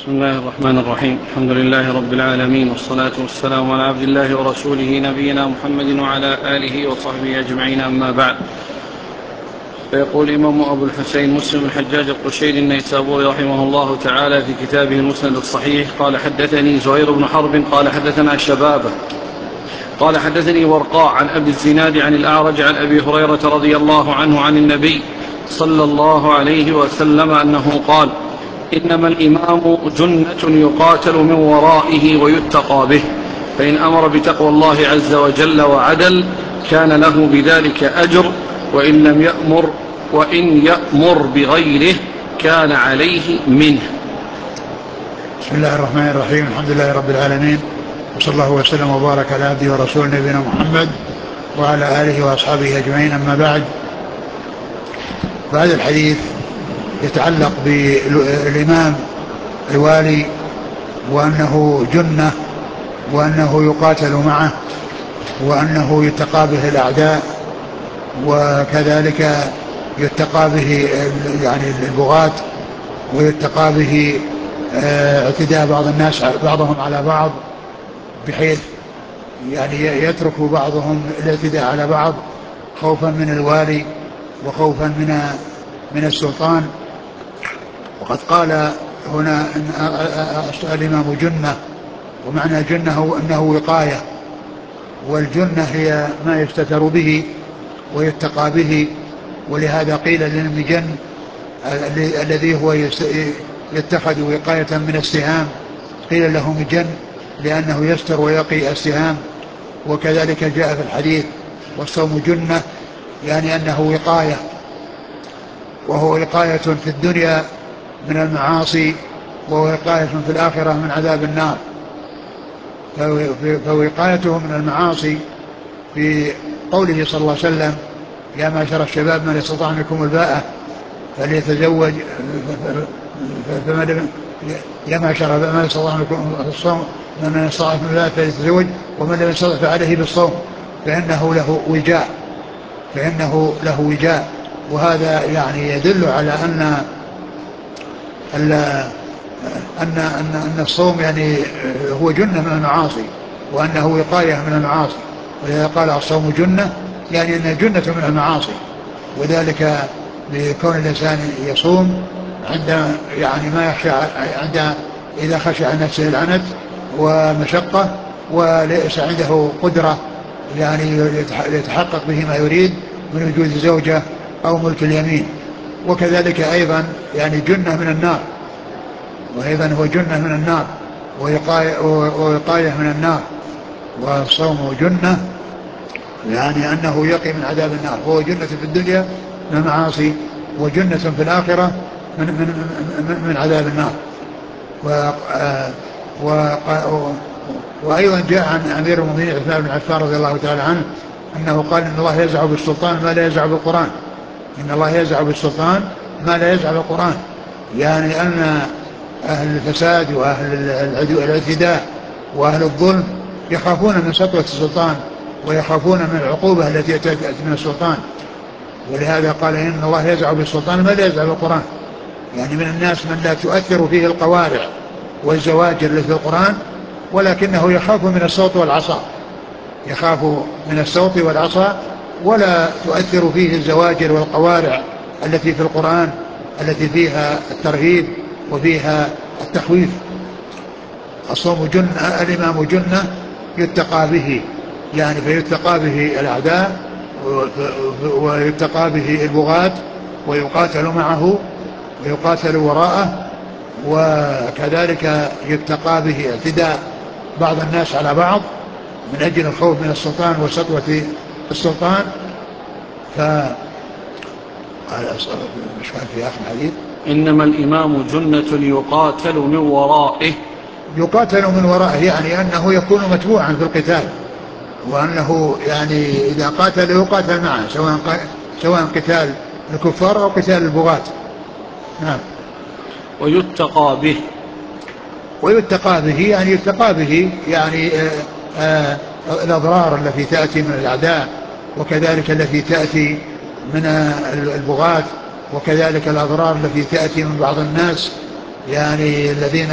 بسم الله الرحمن الرحيم. الحمد لله رب العالمين، والصلاة والسلام على عبد الله ورسوله نبينا محمد وعلى آله وصحبه أجمعين، أما بعد. فيقول الإمام أبو الحسين مسلم الحجاج القشيري النيسابوري رحمه الله تعالى في كتابه المسند الصحيح: قال حدثني زهير بن حرب قال حدثنا شبابة قال حدثني ورقاء عن أبي الزناد عن الأعرج عن أبي هريرة رضي الله عنه عن النبي صلى الله عليه وسلم أنه قال: إنما الإمام جنة يقاتل من ورائه ويتقى به، فإن أمر بتقوى الله عز وجل وعدل كان له بذلك أجر، وإن يأمر بغيره كان عليه منه. بسم الله الرحمن الرحيم. الحمد لله رب العالمين، وصلى الله وسلم وبارك على عبده ورسوله نبينا محمد وعلى آله وأصحابه أجمعين، أما بعد. فهذا الحديث يتعلق بالإمام الوالي، وأنه جنة، وأنه يقاتل معه، وأنه يتقى به الأعداء، وكذلك يتقى به يعني البغاة، ويتقى به اعتداء بعض الناس بعضهم على بعض، بحيث يعني يترك بعضهم الاعتداء على بعض خوفا من الوالي وخوفا من السلطان. وقد قال هنا إن الإمام جنة، ومعنى جنة أنه وقاية، والجنة هي ما يستتر به ويتقى به، ولهذا قيل للمجن الذي هو يتخذ وقاية من السهام قيل له مجن، لأنه يستر ويقي السهام. وكذلك جاء في الحديث: والصوم جنة، يعني أنه وقاية، وهو وقاية في الدنيا من المعاصي، ووقاية في الآخرة من عذاب النار. فوقايته من المعاصي في قوله صلى الله عليه وسلم: يا معشر الشباب من استطاع منكم الباءة فليتزوج، يا معشر من استطاع منكم الصوم من استطاع منكم الباءة فليتزوج، ومن لم يستطع فعليه بالصوم فإنه له وجاء. وهذا يعني يدل على أن الصوم يعني هو جنة من المعاصي، وأنه وقاية من المعاصي. ولذا قال: الصوم جنة، يعني أنه جنة من المعاصي، وذلك لكون الإنسان يصوم عند يعني ما يخشى، إذا خشى عن نفسه العنت ومشقة، وليس عنده قدرة يعني يتحقق به ما يريد من وجود زوجة أو ملك اليمين. وكذلك أيضا يعني جنة من النار، وأيضا هو جنة من النار ووقاية من النار. والصوم جنة يعني أنه يقي من عذاب النار، وهو جنة في الدنيا من المعاصي، وجنة في الآخرة من عذاب النار. وأيضا جاء عن أمير المؤمنين عثمان بن عفان رضي الله تعالى عنه أنه قال: إن الله يزع بالسلطان ما لا يزع بالقرآن. إن الله يزع بالسلطان ما لا يزع بالقرآن، يعني أن أهل الفساد وأهل الاعتداء وأهل الظلم يخافون من سطوة السلطان، ويخافون من العقوبة التي تأتي من السلطان. ولهذا قال: إن الله يزع بالسلطان ما لا يزع بالقرآن، يعني من الناس من لا تؤثر فيه القوارع والزواجر التي في القرآن، ولكنه يخاف من الصوت والعصا، يخاف من الصوت والعصا، ولا تؤثر فيه الزواجر والقوارع التي في القرآن، التي فيها الترهيب وفيها التخويف. الصوم جنة، الإمام جنة يتقى به، يعني فيتقى به الأعداء، ويتقى به البغاة، ويقاتل معه ويقاتل وراءه، وكذلك يتقى به اعتداء بعض الناس على بعض من أجل الخوف من السلطان وسطوة السلطان. مش كان في آخر الحديث: إنما الإمام جنة يقاتل من ورائه. يقاتل من ورائه، يعني أنه يكون متبوعا في القتال، وأنه يعني إذا قاتل يقاتل معه، سواء قتال الكفار أو قتال البغاة. نعم. ويتقى به. ويتقى به، يعني يتقى به يعني الأضرار التي تأتي من الأعداء، وكذلك التي تأتي من البغاة، وكذلك الأضرار التي تأتي من بعض الناس يعني الذين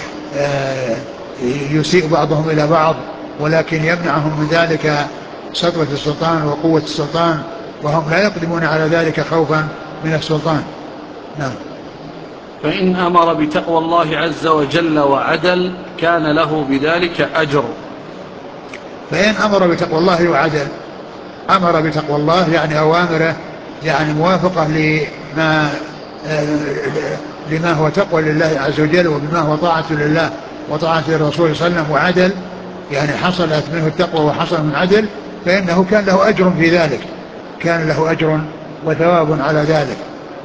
يسيء بعضهم إلى بعض، ولكن يمنعهم من ذلك سطوة السلطان وقوة السلطان، وهم لا يقدمون على ذلك خوفا من السلطان. نعم. فإن أمر بتقوى الله عز وجل وعدل كان له بذلك أجر. فإن أمر بتقوى الله وعدل، أمر بتقوى الله يعني أوامره يعني موافقة لما هو تقوى لله عز وجل، وبما هو طاعة لله وطاعة الرسول صلى الله عليه وسلم، وعدل يعني حصلت منه التقوى وحصل من عدل، فإنه كان له أجر في ذلك، كان له أجر وثواب على ذلك.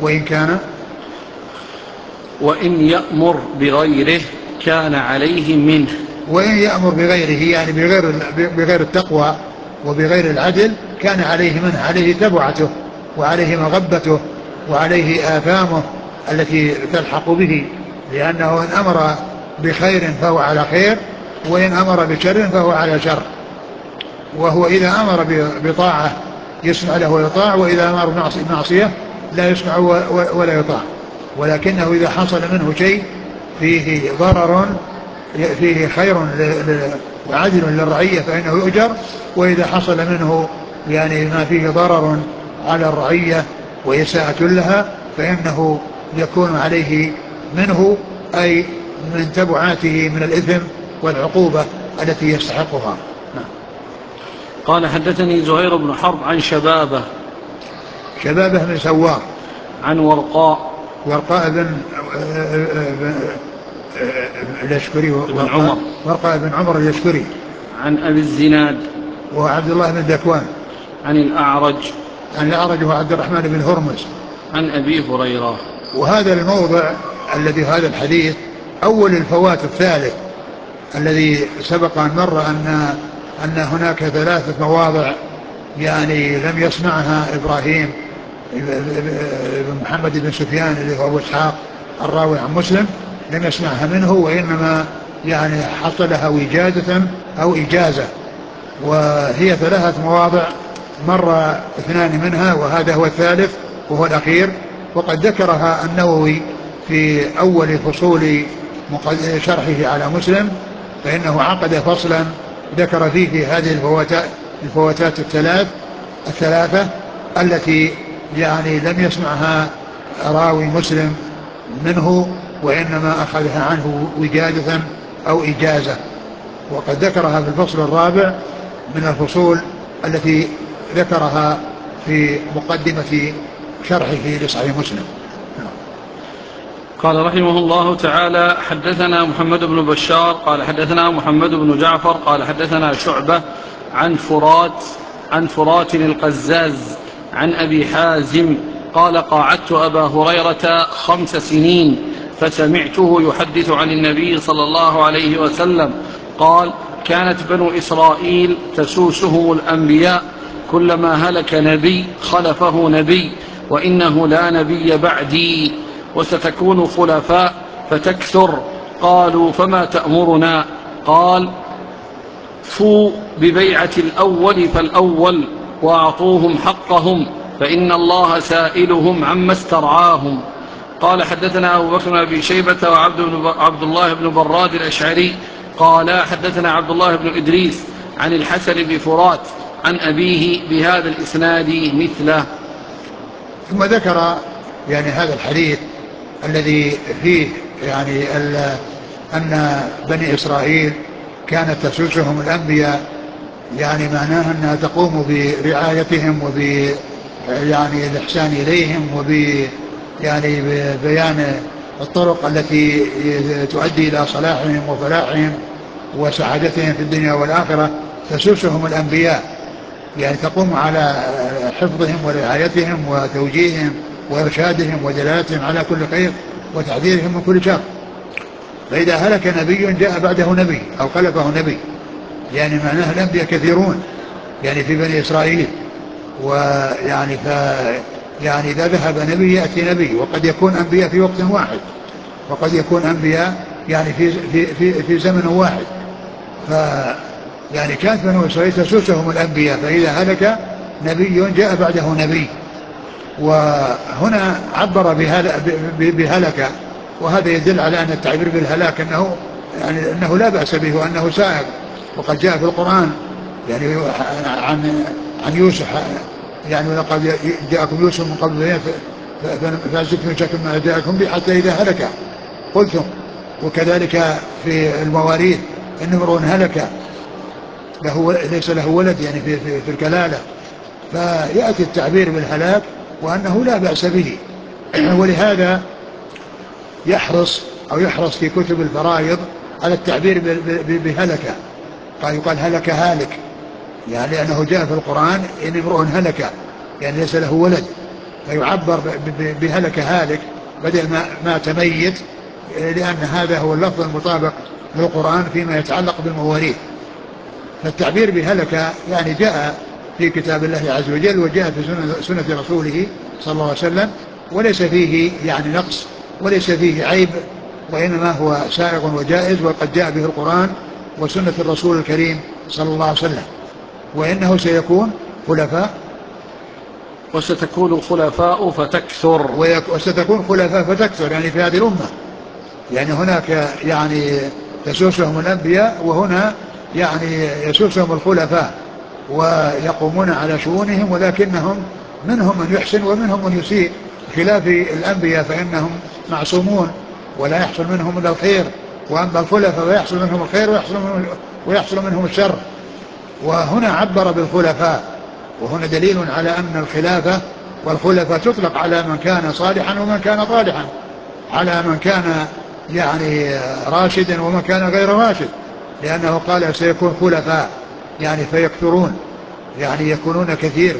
وإن يأمر بغيره كان عليه منه. وإن يأمر بغيره يعني بغير التقوى وبغير العدل كان عليه منه، عليه تبعته وعليه مغبته وعليه آثامه التي تلحق به، لأنه إن أمر بخير فهو على خير، وإن أمر بشر فهو على شر. وهو إذا أمر بطاعة يسمع له ويطاع، وإذا أمر بمعصية لا يسمع ولا يطاع. ولكنه إذا حصل منه شيء فيه ضرر فيه خير وعدل للرعية فإنه يؤجر، وإذا حصل منه يعني ما فيه ضرر على الرعية وإساءة لها فإنه يكون عليه منه، أي من تبعاته من الإثم والعقوبة التي يستحقها. قال حدثني زهير بن حرب عن شبابه بن سوار عن ورقاء بن اليشكري ورقاء بن عمر اليشكري عن أبي الزناد وعبد الله بن ذكوان عن الأعرج هو عبد الرحمن بن هرمز عن أبي هريرة. وهذا الموضع الذي هذا الحديث أول الفوات الثالث الذي سبق أن مر أن هناك 3 مواضع يعني لم يسمعها إبراهيم بن محمد بن سفيان اللي هو أبو إسحاق الراوي عن مسلم، لم يسمعها منه، وإنما يعني حصلها وجادة أو إجازة، وهي 3 مواضع مر 2 منها وهذا هو الثالث وهو الأخير. وقد ذكرها النووي في أول فصول شرحه على مسلم، فإنه عقد فصلا ذكر فيه هذه الفواتات الثلاثة التي يعني لم يسمعها راوي مسلم منه، وإنما أخذها عنه وجادة أو إجازة. وقد ذكرها في الفصل الرابع من الفصول التي ذكرها في مقدمة شرحه لصحيح مسلم. قال رحمه الله تعالى: حدثنا محمد بن بشار قال حدثنا محمد بن جعفر قال حدثنا شعبة عن فرات القزاز عن أبي حازم قال: قاعدت أبا هريرة 5 سنين فسمعته يحدث عن النبي صلى الله عليه وسلم قال: كانت بنو إسرائيل تسوسهم الأنبياء، كلما هلك نبي خلفه نبي، وإنه لا نبي بعدي، وستكون خلفاء فتكثر. قالوا: فما تأمرنا؟ قال: فوا ببيعة الأول فالأول، وأعطوهم حقهم، فإن الله سائلهم عما استرعاهم. قال حدثنا أبو بكر بن أبي شيبة وعبد الله بن براد الأشعري قال حدثنا عبد الله بن إدريس عن الحسن بن فرات عن أبيه بهذا الإسناد مثله. ثم ذكر يعني هذا الحديث الذي فيه يعني أن بني إسرائيل كانت تسوسهم الأنبياء، يعني معناها أنها تقوم برعايتهم يعني الإحسان إليهم يعني ببيان الطرق التي تؤدي إلى صلاحهم وفلاحهم وسعادتهم في الدنيا والآخرة. تسوسهم الأنبياء يعني تقوم على حفظهم ورعايتهم وتوجيههم وإرشادهم ودلالتهم على كل خير وتحذيرهم من كل شر. فإذا هلك نبي جاء بعده نبي أو خلفه نبي، يعني معناه الأنبياء كثيرون يعني في بني إسرائيل، ويعني يعني إذا ذهب نبي يأتي نبي، وقد يكون أنبياء في وقت واحد، وقد يكون أنبياء يعني في زمن واحد. يعني كانت بنو إسرائيل تسوسهم الأنبياء، فإذا هلك نبي جاء بعده نبي. وهنا عبر بهلك وهذا يدل على أن التعبير بالهلاك أنه لا بأس به وأنه سائغ. وقد جاء في القرآن يعني عن يوسف يعني ولقد جاءكم يوسف من قبل فأزدتم شكا ما جاءكم به حتى إذا هلك قلتم. وكذلك في المواريث إن امرؤ هلك ليس له ولد يعني في الكلالة، فيأتي التعبير بالهلاك وأنه لا بأس به. ولهذا يحرص في كتب الفرائض على التعبير بهلك، يقال هلك هالك، يعني لأنه جاء في القرآن إن امرؤ هلك يعني ليس له ولد، فيعبر بهلك هالك بدل ما تميت، لأن هذا هو اللفظ المطابق للقرآن فيما يتعلق بالمواريث. فالتعبير بهلك يعني جاء في كتاب الله عز وجل وجاء في سنة رسوله صلى الله عليه وسلم، وليس فيه يعني نقص وليس فيه عيب، وإنما هو سائغ وجائز، وقد جاء به القرآن وسنة الرسول الكريم صلى الله عليه وسلم. وإنه سيكون خلفاء وستكون خلفاء فتكثر، وستكون خلفاء فتكثر يعني في هذه الأمة، يعني هناك يعني تسوسهم الأنبياء وهنا يعني يسوسهم الخلفاء ويقومون على شؤونهم، ولكنهم منهم من يحسن ومنهم من يسيء، خلاف الأنبياء فإنهم معصومون ولا يحصل منهم إلا الخير، وأما الخلفاء فيحصل منهم الخير ويحصل منهم الشر. وهنا عبر بالخلفاء، وهنا دليل على أن الخلافة والخلفاء تطلق على من كان صالحا ومن كان طالحا، على من كان يعني راشدا ومن كان غير راشد، لأنه قال سيكون خلفاء يعني فيكثرون يعني يكونون كثير.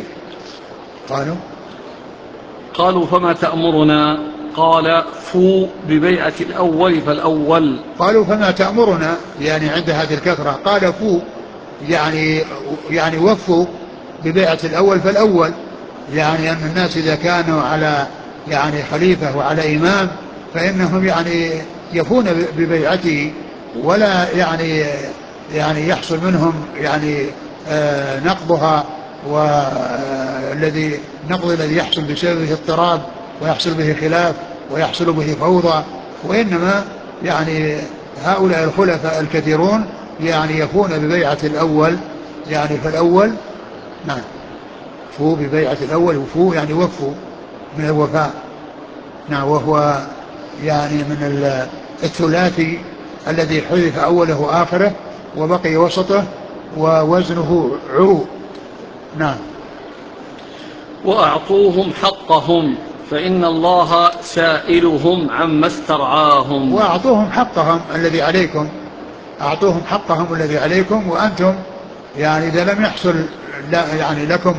قالوا فما تأمرنا؟ قال فو ببيعة الأول فالأول. قالوا فما تأمرنا يعني عند هذه الكثرة، قال فو يعني وفوا ببيعة الأول فالأول، يعني أن الناس إذا كانوا على يعني خليفة وعلى إمام فإنهم يعني يفون ببيعته، ولا يعني يحصل منهم يعني نقضها، والذي نقض الذي يحصل بسببه اضطراب ويحصل به خلاف ويحصل به فوضى، وإنما يعني هؤلاء الخلفاء الكثيرون يعني يفون ببيعة الأول يعني فالأول. نعم، فو ببيعة الأول، وفو يعني وفوا من الوفاء. نعم، وهو يعني من الثلاثي الذي حذف أوله وآخره وبقي وسطه ووزنه عرو. نعم. وأعطوهم حقهم فإن الله سائلهم عما استرعاهم. وأعطوهم حقهم الذي عليكم، أعطوهم حقهم الذي عليكم، وأنتم يعني إذا لم يحصل يعني لكم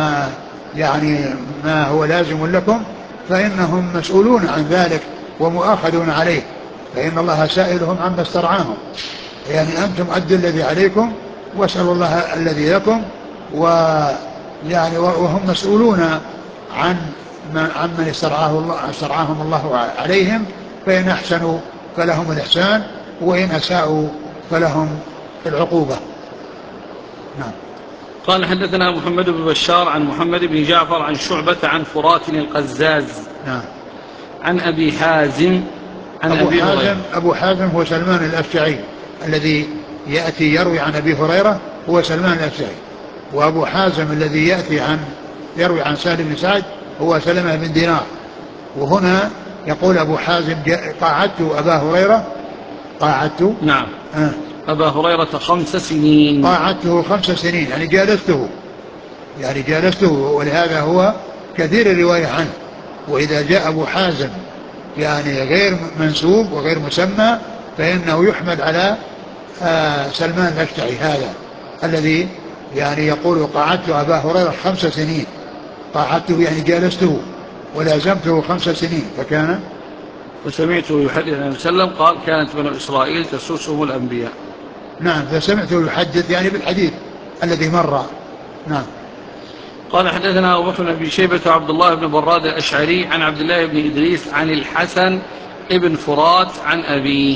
ما هو لازم لكم فإنهم مسؤولون عن ذلك ومؤاخذون عليه، فإن الله سائلهم عما استرعاهم، يعني أنتم أدوا الذي عليكم واسألوا الله الذي لكم، ويعني وهم مسؤولون عن من استرعاهم الله عليهم، فإن أحسنوا فلهم الإحسان وإن أساءوا فلهم العقوبة. نعم. قال حدثنا محمد بن بشار عن محمد بن جعفر عن شعبة عن فرات القزاز. نعم. عن أبي حازم عن أبي هريرة. أبو حازم هو سلمان الأشجعي الذي يأتي يروي عن أبي هريرة، هو سلمان الأشجعي. وأبو حازم الذي يأتي يروي عن سهل بن سعد هو سلمة بن دينار. وهنا يقول أبو حازم قاعدت أبا هريرة، قاعدت نعم أبا هريرة 5 سنين، قاعدته 5 سنين يعني جالسته، ولهذا هو كثير الرواية عنه. وإذا جاء أبو حازم يعني غير منسوب وغير مسمى فإنه يحمل على سلمان الأشجعي هذا الذي يعني يقول قعدت أبا هريرة 5 سنين، قعدته يعني جالسته ولازمته 5 سنين، فكان وسمعته يحدث عن وسلم قال كانت بنو إسرائيل تسوسهم الأنبياء. نعم، فسمعته يحدث يعني بالحديث الذي مر. نعم. قال حدثنا أبو بكر بن أبي شيبة وعبد الله بن براد الأشعري عن عبد الله بن إدريس عن الحسن ابن فرات عن أبيه.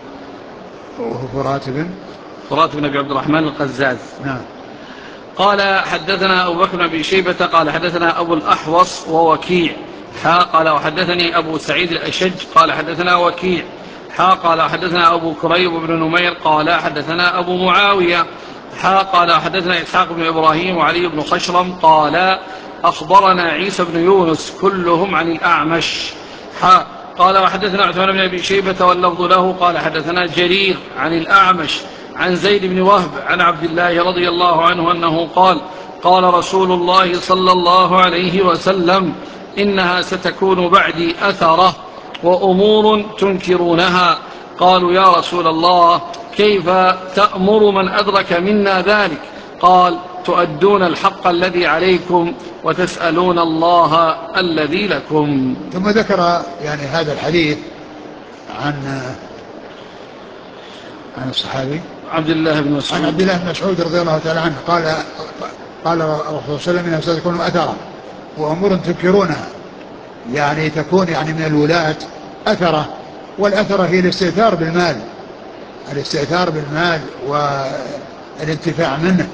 فرات بن أبي عبد الرحمن القزاز. نعم. قال حدثنا أبو بكر بن أبي شيبة قال حدثنا أبو الأحوص ووكيع قال وحدثني أبو سعيد الأشج قال حدثنا وكيع قال حدثنا أبو كريب بن نمير قال حدثنا أبو معاوية قال حدثنا إسحاق بن إبراهيم وعلي بن خشرم قال أخبرنا عيسى بن يونس كلهم عن الأعمش قال وحدثنا عثمان بن أبي شيبة واللفظ له قال حدثنا جرير عن الأعمش عن زيد بن وهب عن عبد الله رضي الله عنه أنه قال قال رسول الله صلى الله عليه وسلم إنها ستكون بعدي أثرة وأمور تنكرونها. قالوا يا رسول الله كيف تأمر من أدرك منا ذلك؟ قال تؤدون الحق الذي عليكم وتسألون الله الذي لكم. ثم ذكر يعني هذا الحديث عن الصحابي عبد الله بن مسعود عن عبد الله بن مسعود رضي الله تعالى عنه قال الرسول صلى الله عليه وسلم انها ستكون أثرة وأمور تنكرونها، يعني تكون يعني من الولاة أثرة، والأثرة هي الاستئثار بالمال والانتفاع منه،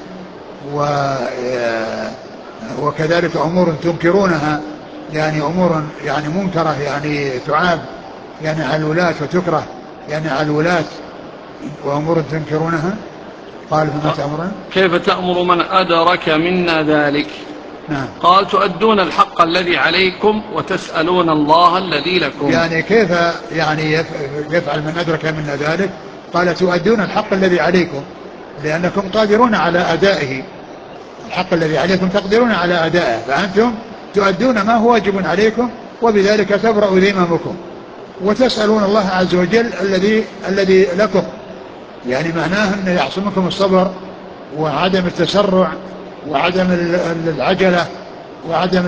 وكذلك أمور تنكرونها، يعني أمور يعني منكرة يعني تعاب يعني على الولاة وتكره يعني على الولاة، وأمور تنكرونها. قال فما تأمرون؟ كيف تأمر من أدرك منا ذلك؟ نعم. قال تؤدون الحق الذي عليكم وتسألون الله الذي لكم. يعني كيف يعني يفعل من أدرك منا ذلك؟ قال تؤدون الحق الذي عليكم لأنكم قادرون على أدائه، الحق الذي عليكم تقدرون على أدائه، فأنتم تؤدون ما هو واجب عليكم وبذلك تبرأ ذممكم، وتسألون الله عز وجل الذي لكم، يعني معناه أن يعصمكم الصبر وعدم التسرع وعدم العجلة وعدم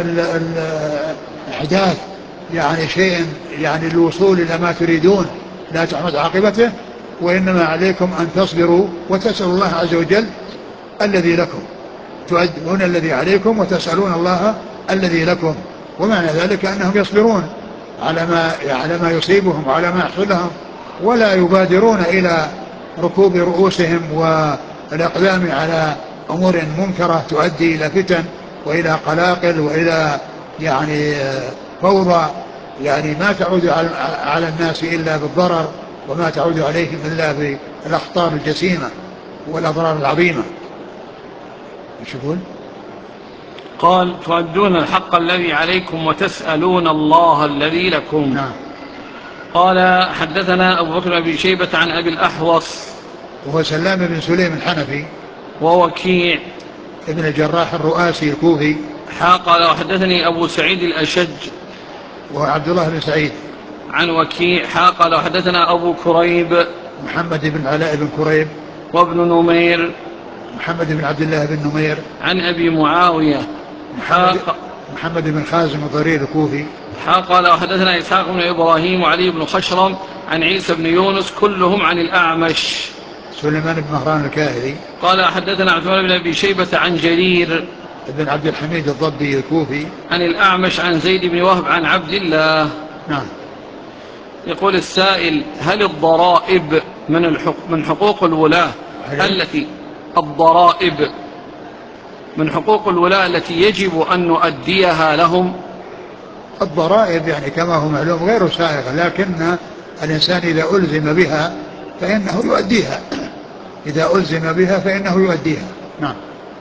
الإحداث يعني شيء يعني الوصول إلى ما تريدون لا تحمد عاقبته، وإنما عليكم أن تصبروا وتسألوا الله عز وجل الذي لكم، تؤدون الذي عليكم وتسألون الله الذي لكم. ومعنى ذلك أنهم يصبرون على ما يصيبهم وعلى ما يحصل لهم، ولا يبادرون إلى ركوب رؤوسهم والإقدام على أمور منكرة تؤدي إلى فتن وإلى قلاقل وإلى يعني فوضى، يعني ما تعود على الناس إلا بالضرر وما تعود عليهم إلا بالأخطار الجسيمة والأضرار العظيمة. ايش يقول؟ قال تؤدون الحق الذي عليكم وتسألون الله الذي لكم. نعم. قال حدثنا أبو بكر بن شيبة عن أبي الأحوص وهو سلام بن سليم الحنفي ووكيع ابن الجراح الرؤاسي الكوفي. قال وحدثني أبو سعيد الأشج وعبد الله بن سعيد عن وكيع قال وحدثنا أبو كريب محمد بن علاء بن كريب وابن نمير محمد بن عبد الله بن نمير عن أبي معاوية محمد بن خازم الضرير الكوفي. قال وحدثنا إسحاق بن إبراهيم وعلي بن خشرم عن عيسى بن يونس كلهم عن الأعمش سليمان بن مهران الكاهلي. قال حدثنا عثمان بن أبي شيبة عن جرير بن عبد الحميد الضبي الكوفي عن الأعمش عن زيد بن وهب عن عبد الله. نعم. يقول السائل هل الضرائب من حقوق الولاة التي الضرائب من حقوق الولاة التي يجب أن نؤديها لهم؟ الضرائب يعني كما هو معلوم غير سائغة، لكن الإنسان إذا ألزم بها فإنه يؤديها، إذا ألزم بها فإنه يؤديها. نعم.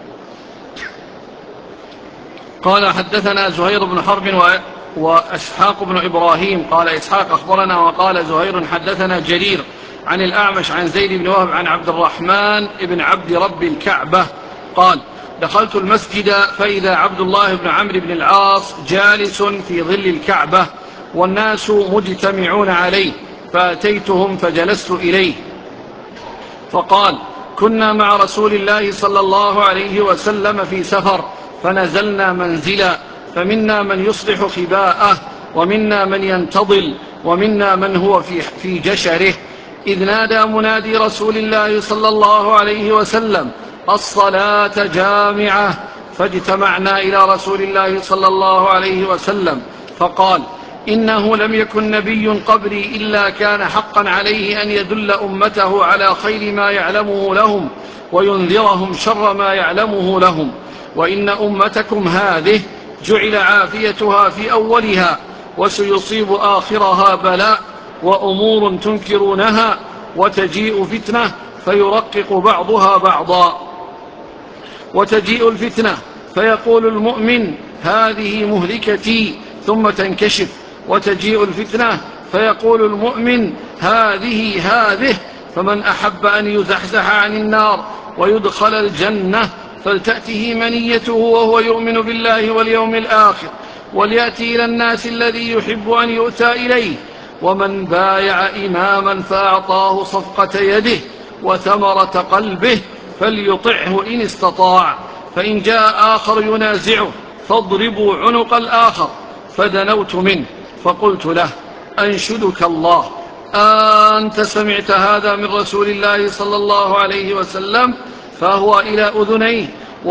قال حدثنا زهير بن حرب وإسحاق بن إبراهيم قال إسحاق أخبرنا وقال زهير حدثنا جرير عن الأعمش عن زيد بن وهب عن عبد الرحمن بن عبد رب الكعبة قال دخلت المسجد فإذا عبد الله بن عمرو بن العاص جالس في ظل الكعبة والناس مجتمعون عليه، فأتيتهم فجلست إليه فقال كنا مع رسول الله صلى الله عليه وسلم في سفر فنزلنا منزلا فمنا من يصلح خباءه ومنا من ينتضل ومنا من هو في جشره، إذ نادى منادي رسول الله صلى الله عليه وسلم الصلاة جامعة، فاجتمعنا إلى رسول الله صلى الله عليه وسلم فقال إنه لم يكن نبي قبلي إلا كان حقا عليه أن يدل أمته على خير ما يعلمه لهم وينذرهم شر ما يعلمه لهم، وإن أمتكم هذه جعل عافيتها في أولها وسيصيب آخرها بلاء وأمور تنكرونها، وتجيء فتنة فيرقق بعضها بعضا. وتجيء الفتنة فيقول المؤمن هذه مهلكتي ثم تنكشف، وتجيء الفتنة فيقول المؤمن هذه، فمن أحب أن يزحزح عن النار ويدخل الجنة فلتأته منيته وهو يؤمن بالله واليوم الآخر، وليأتي إلى الناس الذي يحب أن يؤتى إليه. ومن بايع إماما فأعطاه صفقة يده وثمرة قلبه فليطعه إن استطاع، فإن جاء آخر ينازعه فاضربوا عنق الآخر. فدنوت منه فقلت له أنشدك الله، أنت سمعت هذا من رسول الله صلى الله عليه وسلم؟ فهو إلى أذنيه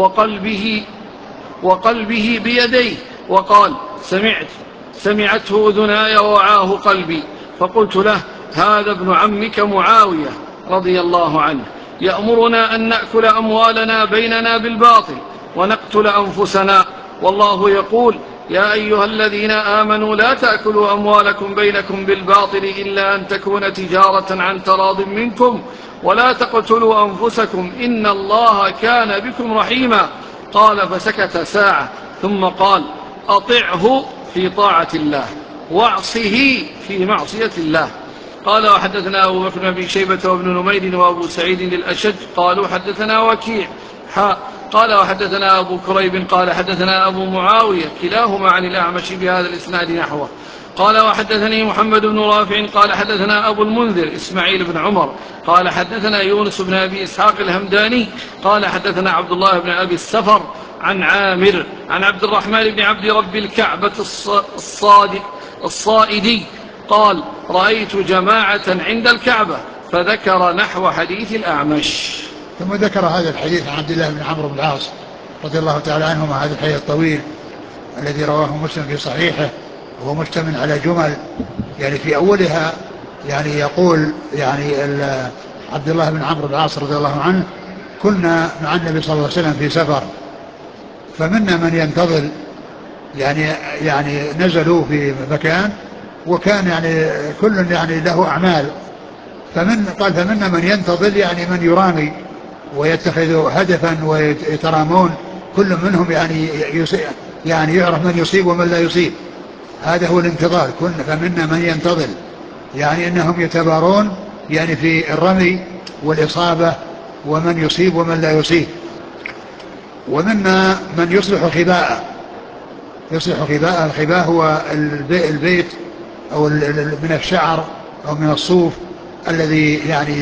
وقلبه بيديه، وقال سمعته أذناي ووعاه قلبي. فقلت له هذا ابن عمك معاوية رضي الله عنه يأمرنا أن نأكل أموالنا بيننا بالباطل ونقتل أنفسنا، والله يقول يا أيها الذين آمنوا لا تأكلوا أموالكم بينكم بالباطل إلا أن تكون تجارة عن تراض منكم، ولا تقتلوا أنفسكم إن الله كان بكم رحيما. قال فسكت ساعة ثم قال أطعه في طاعة الله واعصه في معصية الله. قال وحدثنا أبو بكر بن أبي شيبة وابن نمير وأبو سعيد الأشج قالوا حدثنا وكيع قال وحدثنا أبو كريب قال حدثنا أبو معاوية كلاهما عن الأعمش بهذا الإسناد نحوه. قال وحدثني محمد بن رافع قال حدثنا أبو المنذر إسماعيل بن عمر قال حدثنا يونس بن أبي إسحاق الهمداني قال حدثنا عبد الله بن أبي السفر عن عامر عن عبد الرحمن بن عبد رب الكعبة الصائدي قال رأيت جماعة عند الكعبة، فذكر نحو حديث الأعمش. ثم ذكر هذا الحديث عن عبد الله بن عمرو بن العاص رضي الله تعالى عنهما، هذا الحديث الطويل الذي رواه مسلم في صحيحه، وهو مشتمل على جمل. يعني في أولها يعني يقول يعني عبد الله بن عمرو بن العاص رضي الله عنه كنا مع النبي صلى الله عليه وسلم في سفر، فمنا من ينتظر يعني نزلوا في مكان، وكان يعني كل يعني له أعمال، فمنا من ينتظر يعني من يرامي ويتخذ هدفا ويترامون، كل منهم يعني يعرف من يصيب ومن لا يصيب، هذا هو الانتظار. فمنا من ينتظر يعني أنهم يتبارون يعني في الرمي والإصابة ومن يصيب ومن لا يصيب. ومنا من يصلح خباء. الخباء هو البيت أو من الشعر أو من الصوف الذي يعني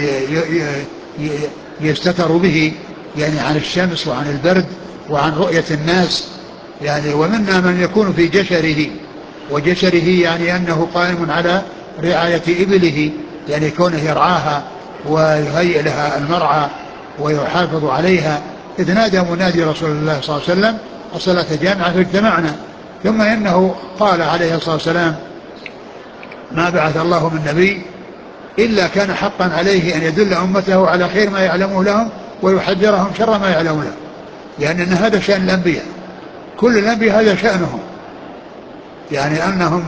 يستتر به يعني عن الشمس وعن البرد وعن رؤية الناس يعني. ومنا من يكون في جشره يعني أنه قائم على رعاية إبله، يعني كونه يرعاها ويهيئ لها المرعى ويحافظ عليها. إذ نادى منادي رسول الله صلى الله عليه وسلم الصلاة جامعة فاجتمعنا. ثم إنه قال عليه الصلاة والسلام ما بعث الله من نبي إلا كان حقا عليه أن يدل أمته على خير ما يعلمه لهم ويحذرهم شر ما يعلمه لهم، يعني أن هذا شأن الأنبياء، كل الأنبياء هذا شأنهم، يعني أنهم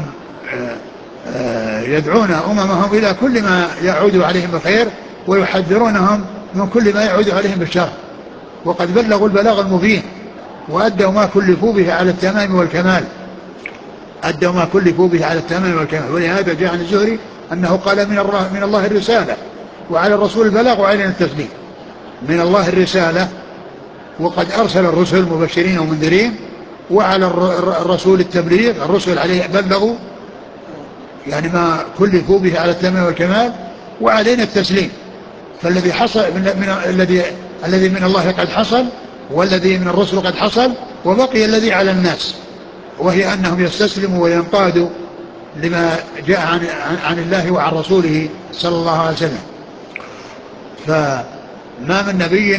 يدعون أممهم إلى كل ما يعود عليهم بالخير ويحذرونهم من كل ما يعود عليهم بالشر، وقد بلغوا البلاغ المبين وأدوا ما كلفوا به على التمام والكمال. ولهذا جاء عن الزهري أنه قال من الله الرسالة وعلى الرسول البلاغ وعلينا التسليم. من الله الرسالة، وقد أرسل الرسل مبشرين ومنذرين، وعلى الرسول التبليغ، الرسل عليه بلغوا يعني ما كلفوا به على التمام والكمال، وعلينا التسليم. فالذي حصل الذي من الله قد حصل، والذي من الرسل قد حصل، وبقي الذي على الناس، وهي أنهم يستسلموا وينقادوا لما جاء عن الله وعن رسوله صلى الله عليه وسلم. فما من نبي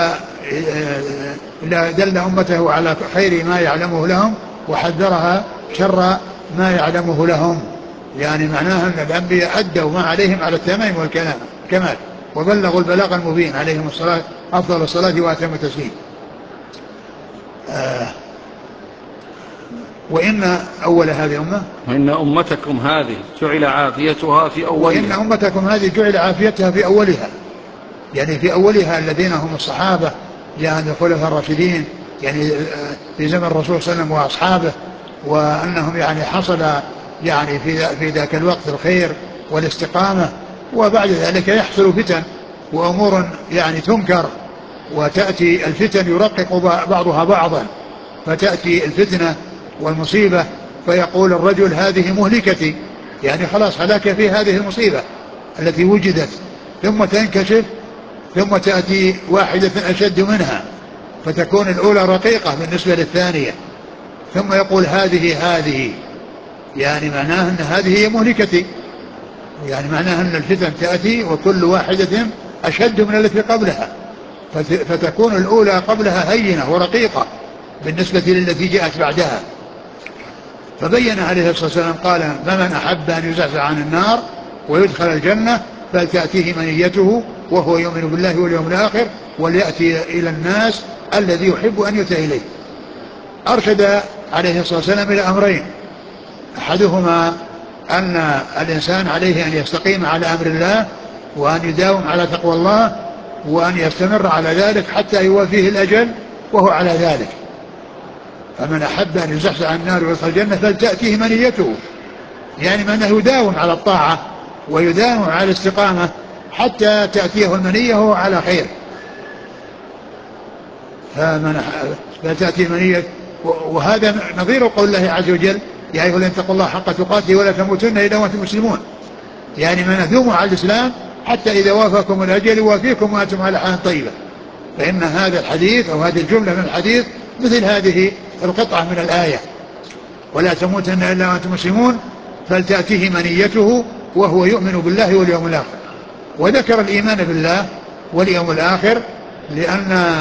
إلا دل أمته على خير ما يعلمه لهم وحذرها شر ما يعلمه لهم. يعني معناها أن الأنبياء أدوا ما عليهم على التمام والكمال وبلغوا البلاغ المبين عليهم الصلاة أفضل الصلاة وأتم التسليم. وإن أول هذه أمة، وإن أمتكم هذه جعل عافيتها في أولها، وإن أمتكم هذه جعل عافيتها في أولها، يعني في أولها الذين هم الصحابة يعني الخلفاء الراشدين، يعني في زمن الرسول صلى الله عليه وسلم وأصحابه، وأنهم يعني حصل يعني في ذاك الوقت الخير والاستقامة. وبعد ذلك يحصل فتن وأمور يعني تنكر، وتأتي الفتن يرقق بعضها بعضا، فتأتي الفتنة والمصيبة فيقول الرجل هذه مهلكتي، يعني خلاص هلاك في هذه المصيبة التي وجدت، ثم تنكشف، ثم تأتي واحدة أشد منها، فتكون الأولى رقيقة بالنسبة للثانية، ثم يقول هذه، يعني معناه أن هذه هي مهلكتي، يعني معناه أن الفتن تأتي وكل واحدة أشد من التي قبلها، فتكون الأولى قبلها هينة ورقيقة بالنسبة للتي جاءت بعدها. فبين عليه الصلاة والسلام قال فمن أحب أن يزحزح عن النار ويدخل الجنة فلتأتيه منيته وهو يؤمن بالله واليوم الآخر وليأتي إلى الناس الذي يحب أن يؤتى إليه. أرشد عليه الصلاة والسلام إلى أمرين، أحدهما أن الإنسان عليه أن يستقيم على أمر الله، وأن يداوم على تقوى الله، وأن يستمر على ذلك حتى يوافيه الأجل وهو على ذلك. فمن أحب أن يزحزح عن النار ويدخل الجنة فلتأتيه منيته، يعني من يداوم على الطاعة ويداوم على الاستقامة حتى تأتيه المنية وهو على خير. فتأتيه منية، وهذا نظير قول الله عز وجل يا أيها الذين اتقوا الله حق تقاته ولا تموتن إلا وأنتم مسلمون، يعني من يدوم على الإسلام حتى إذا وافاكم الأجل يوافيكم وأنتم على حال طيبة. فإن هذا الحديث أو هذه الجملة من الحديث مثل هذه القطعة من الآية ولا تموتن إلا وأنتم مسلمون فلتأتيه منيته وهو يؤمن بالله واليوم الآخر. وذكر الإيمان بالله واليوم الآخر لأن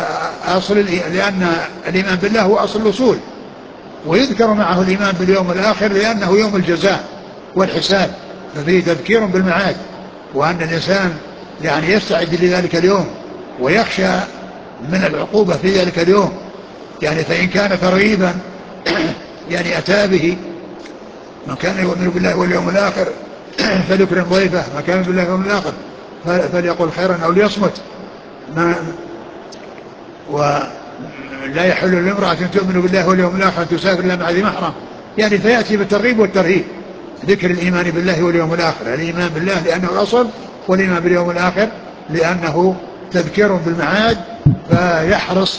الإيمان بالله هو أصل الأصول، ويذكر معه الإيمان باليوم الآخر لأنه يوم الجزاء والحساب، ففيه تذكير بالمعاد، وأن الإنسان يعني يستعد لذلك اليوم ويخشى من العقوبة في ذلك اليوم، يعني فإن كان ترغيبا يعني أتى به من كان يؤمن بالله واليوم الآخر فليكرم ضيفه، من كان بالله واليوم الآخر فليقل خيرا أو ليصمت. ولا يحل لامرأة تؤمن بالله واليوم الآخر أن تسافر إلا مع ذي محرم، يعني فيأتي بالترغيب والترهيب، ذكر الإيمان بالله واليوم الآخر، الإيمان بالله لأنه الأصل، والإيمان باليوم الآخر لأنه تذكير بالمعاد، فيحرص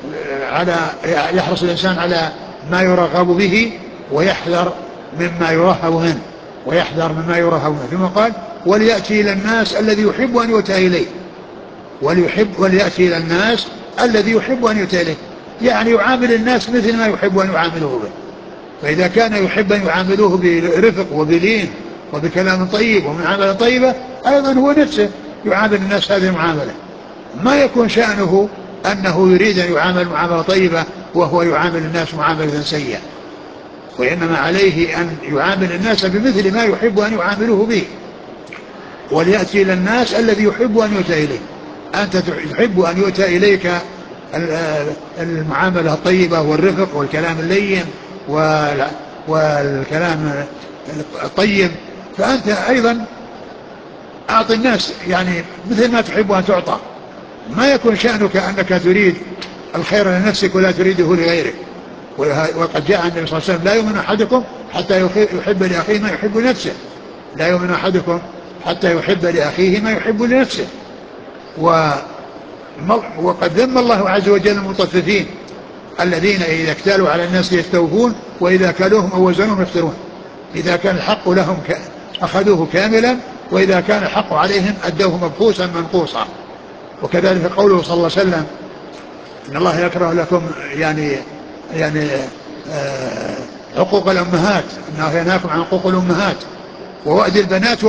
الإنسان على ما يرغب به ويحذر مما يرهب منه، ثم قال وليأتي إلى الناس الذي يحب أن يؤتى إليه، وليأتي إلى الناس الذي يحب أن يؤتى إليه، يعني يعامل الناس مثل ما يحب أن يعاملوه به. فإذا كان يحب أن يعاملوه برفق وبلين وبكلام طيب ومعاملة طيبة، أيضا هو نفسه يعامل الناس هذه المعاملة، ما يكون شأنه أنه يريد أن يعامل معاملة طيبة وهو يعامل الناس معاملة سيئة، وإنما عليه أن يعامل الناس بمثل ما يحب أن يعاملوه به. وليأتي إلى الناس الذي يحب أن يؤتى إليه، أنت تحب أن يؤتى إليك المعاملة الطيبة والرفق والكلام اللين والكلام الطيب، فأنت أيضا أعطي الناس يعني مثل ما تحب أن تعطى، ما يكون شأنك أنك تريد الخير لنفسك ولا تريده لغيرك. وقد جاء عن النبي صلى الله عليه وسلم لا يؤمن أحدكم حتى يحب لأخيه ما يحب لنفسه، لا يؤمن أحدكم حتى يحب لأخيه ما يحب لنفسه. وقد ذم الله عز وجل المطففين الذين إذا اكتالوا على الناس يستوفون وإذا كالوهم أو وزنوهم يخسرون، إذا كان الحق لهم أخذوه كاملا، وإذا كان الحق عليهم أدوه مبخوسا منقوصا. وكذلك قوله صلى الله عليه وسلم إن الله يكره لكم يعني عقوق الأمهات، إنه ينهاكم عن عقوق الأمهات ووأد البنات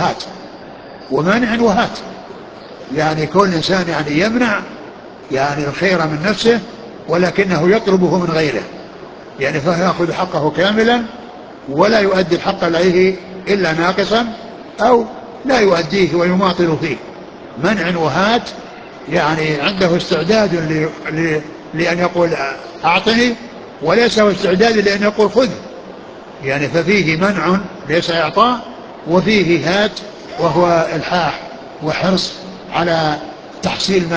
ومنع وهات، يعني كل إنسان يعني يمنع يعني الخير من نفسه ولكنه يطلبه من غيره، يعني فيأخذ حقه كاملا ولا يؤدي الحق عليه إلا ناقصا أو لا يؤديه ويماطل فيه. منع وهات يعني عنده استعداد لأن يقول أعطني وليس هو استعداد لأن يقول خذ، يعني ففيه منع ليس إعطاء، وفيه هات وهو الحاح وحرص على تحصيل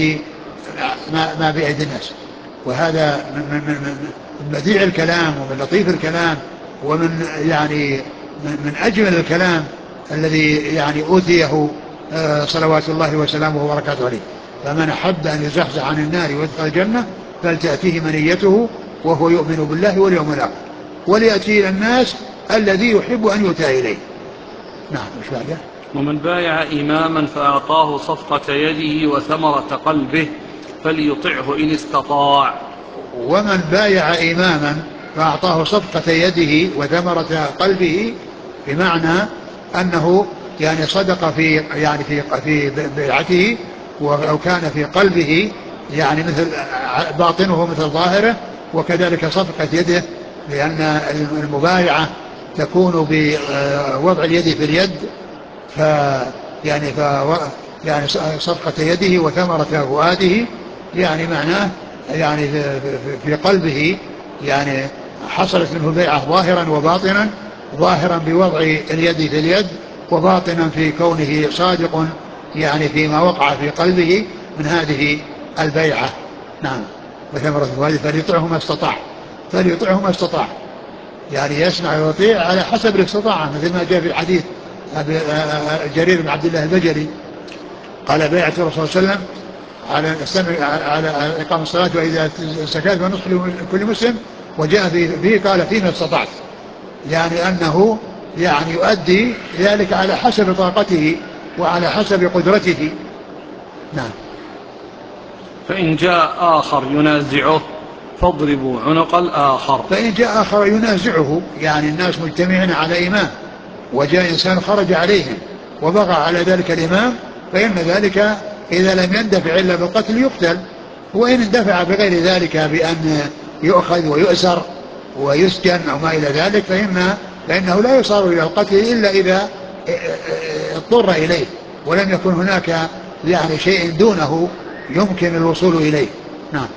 ما بأيدي الناس. وهذا من بديع الكلام ومن لطيف الكلام ومن يعني من أجمل الكلام الذي يعني أوتيه صلوات الله وسلامه وبركاته عليه. فمن أحب أن يزحزح عن النار ويدخل الجنة فلتأتيه منيته وهو يؤمن بالله واليوم الآخر وليأتي إلى الناس الذي يحب أن يؤتى إليه. نعم. مش بعده؟ ومن بايع إماما فأعطاه صفقة يده وثمرة قلبه فليطعه إن استطاع. ومن بايع إماما فأعطاه صفقة يده وثمرة قلبه، بمعنى أنه يعني صدق في بيعته، أو كان في قلبه يعني مثل باطنه مثل ظاهره، وكذلك صفقة يده، لأن المبايعة تكون بوضع اليد في اليد، ف يعني ف يعني صفقة يده وثمرة فؤاده، يعني معناه يعني في قلبه يعني حصلت منه البيعة ظاهرا وباطنا، ظاهرا بوضع اليد في اليد، وباطنا في كونه صادق يعني فيما وقع في قلبه من هذه البيعة. نعم. وثمرة فؤاده فليطعه ما استطاع، فليطعه ما استطاع، يعني يسمع ويطيع على حسب الاستطاعة، مثل ما جاء في الحديث جرير بن عبد الله البجلي قال بيعة الرسول صلى الله عليه وسلم على السمع على إقام الصلاة وإذا سكت ونصح لكل مسلم، وجاء فيه قال فيما استطعت، يعني أنه يعني يؤدي ذلك على حسب طاقته وعلى حسب قدرته. نعم. فإن جاء آخر ينازعه فاضربوا عنق الآخر. فإن جاء آخر ينازعه، يعني الناس مجتمعين على إمام وجاء إنسان خرج عليهم وبغى على ذلك الإمام، فإن ذلك إذا لم يندفع إلا بالقتل يقتل، وإن اندفع بغير ذلك بأن يؤخذ ويؤسر ويسجن أو ما إلى ذلك فإنه لا يصار إلى القتل إلا إذا اضطر إليه ولم يكن هناك يعني شيء دونه يمكن الوصول إليه. نعم.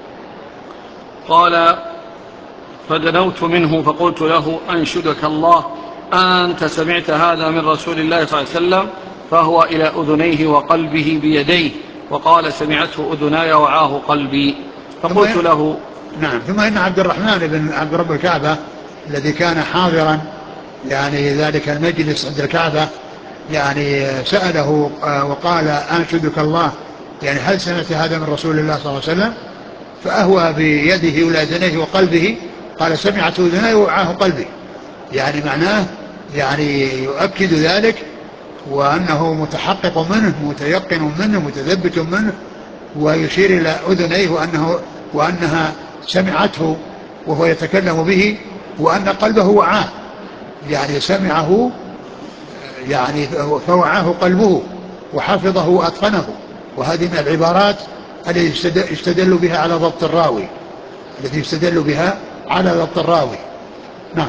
قال فدنوت منه فقلت له أنشدك الله أنت سمعت هذا من رسول الله صلى الله عليه وسلم؟ فهو إلى أذنيه وقلبه بيديه، وقال سمعته أذناي وعاه قلبي. فقلت له نعم. ثم إن عبد الرحمن بن عبد رب الكعبة الذي كان حاضرا يعني ذلك المجلس عند الكعبة يعني سأله وقال أنشدك الله، يعني هل سمعت هذا من رسول الله صلى الله عليه وسلم؟ فأهوى بيده إلى أذنيه وقلبه قال سمعت أذناي وعاه قلبي، يعني معناه يعني يؤكد ذلك، وأنه متحقق منه متيقن منه متثبت منه، ويشير إلى أذنيه وأنها سمعته وهو يتكلم به، وأن قلبه وعاه، يعني سمعه يعني فوعاه قلبه وحفظه وأتقنه. وهذه من العبارات التي يستدل بها على ضبط الراوي، التي يستدل بها على ضبط الراوي. نعم.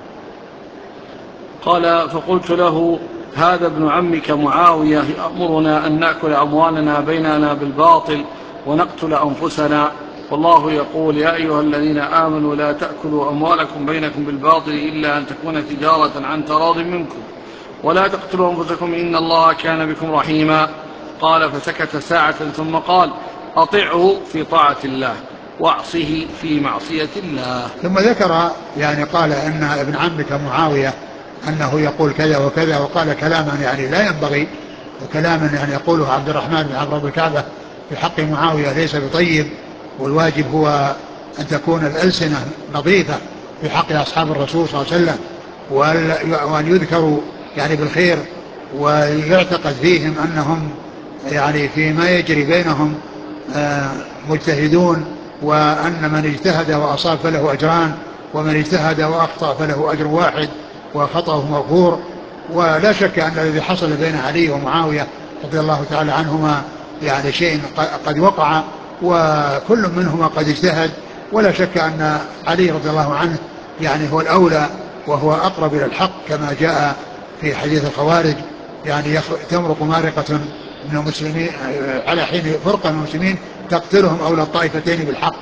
قال فقلت له هذا ابن عمك معاوية يأمرنا أن نأكل أموالنا بيننا بالباطل ونقتل أنفسنا، والله يقول يا أيها الذين آمنوا لا تأكلوا أموالكم بينكم بالباطل إلا أن تكون تجارة عن تراض منكم ولا تقتلوا أنفسكم إن الله كان بكم رحيما. قال فسكت ساعة ثم قال أطعه في طاعة الله واعصه في معصية الله. ثم ذكر يعني قال أن ابن عمك معاوية أنه يقول كذا وكذا، وقال كلاما يعني لا ينبغي، وكلاما يعني يقوله عبد الرحمن بن عبد رب الكعبة في حق معاوية ليس بطيب، والواجب هو أن تكون الألسنة نظيفة في حق أصحاب الرسول صلى الله عليه وسلم، وأن يذكروا يعني بالخير، ويعتقد فيهم أنهم يعني فيما يجري بينهم مجتهدون، وأن من اجتهد وأصاب فله أجران، ومن اجتهد وأخطأ فله أجر واحد وخطأه مغفور. ولا شك أن الذي حصل بين علي ومعاوية رضي الله تعالى عنهما يعني شيء قد وقع، وكل منهما قد اجتهد، ولا شك أن علي رضي الله عنه يعني هو الأولى وهو أقرب إلى الحق، كما جاء في حديث الخوارج يعني تمرق مارقة من المسلمين على حين فرقة من المسلمين تقتلهم أولى الطائفتين بالحق،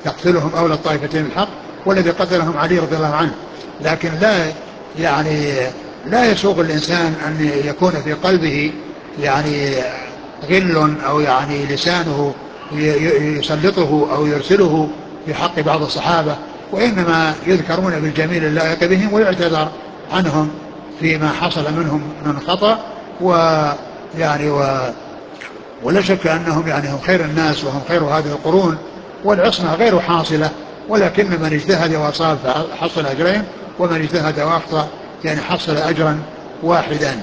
يقتلهم أولى الطائفتين بالحق، والذي قتلهم علي رضي الله عنه. لكن يعني لا يسوغ الإنسان أن يكون في قلبه يعني غل أو يعني لسانه يسلطه أو يرسله في حق بعض الصحابة، وإنما يذكرون بالجميل اللائق بهم ويعتذر عنهم فيما حصل منهم من خطأ. ويعني ولا شك أنهم يعني هم خير الناس وهم خير هذه القرون، والعصمة غير حاصلة، ولكن من اجتهد وأصاب فحصل أجرين، ومن اجتهد وأخطأ يعني حصل أجرا واحدا.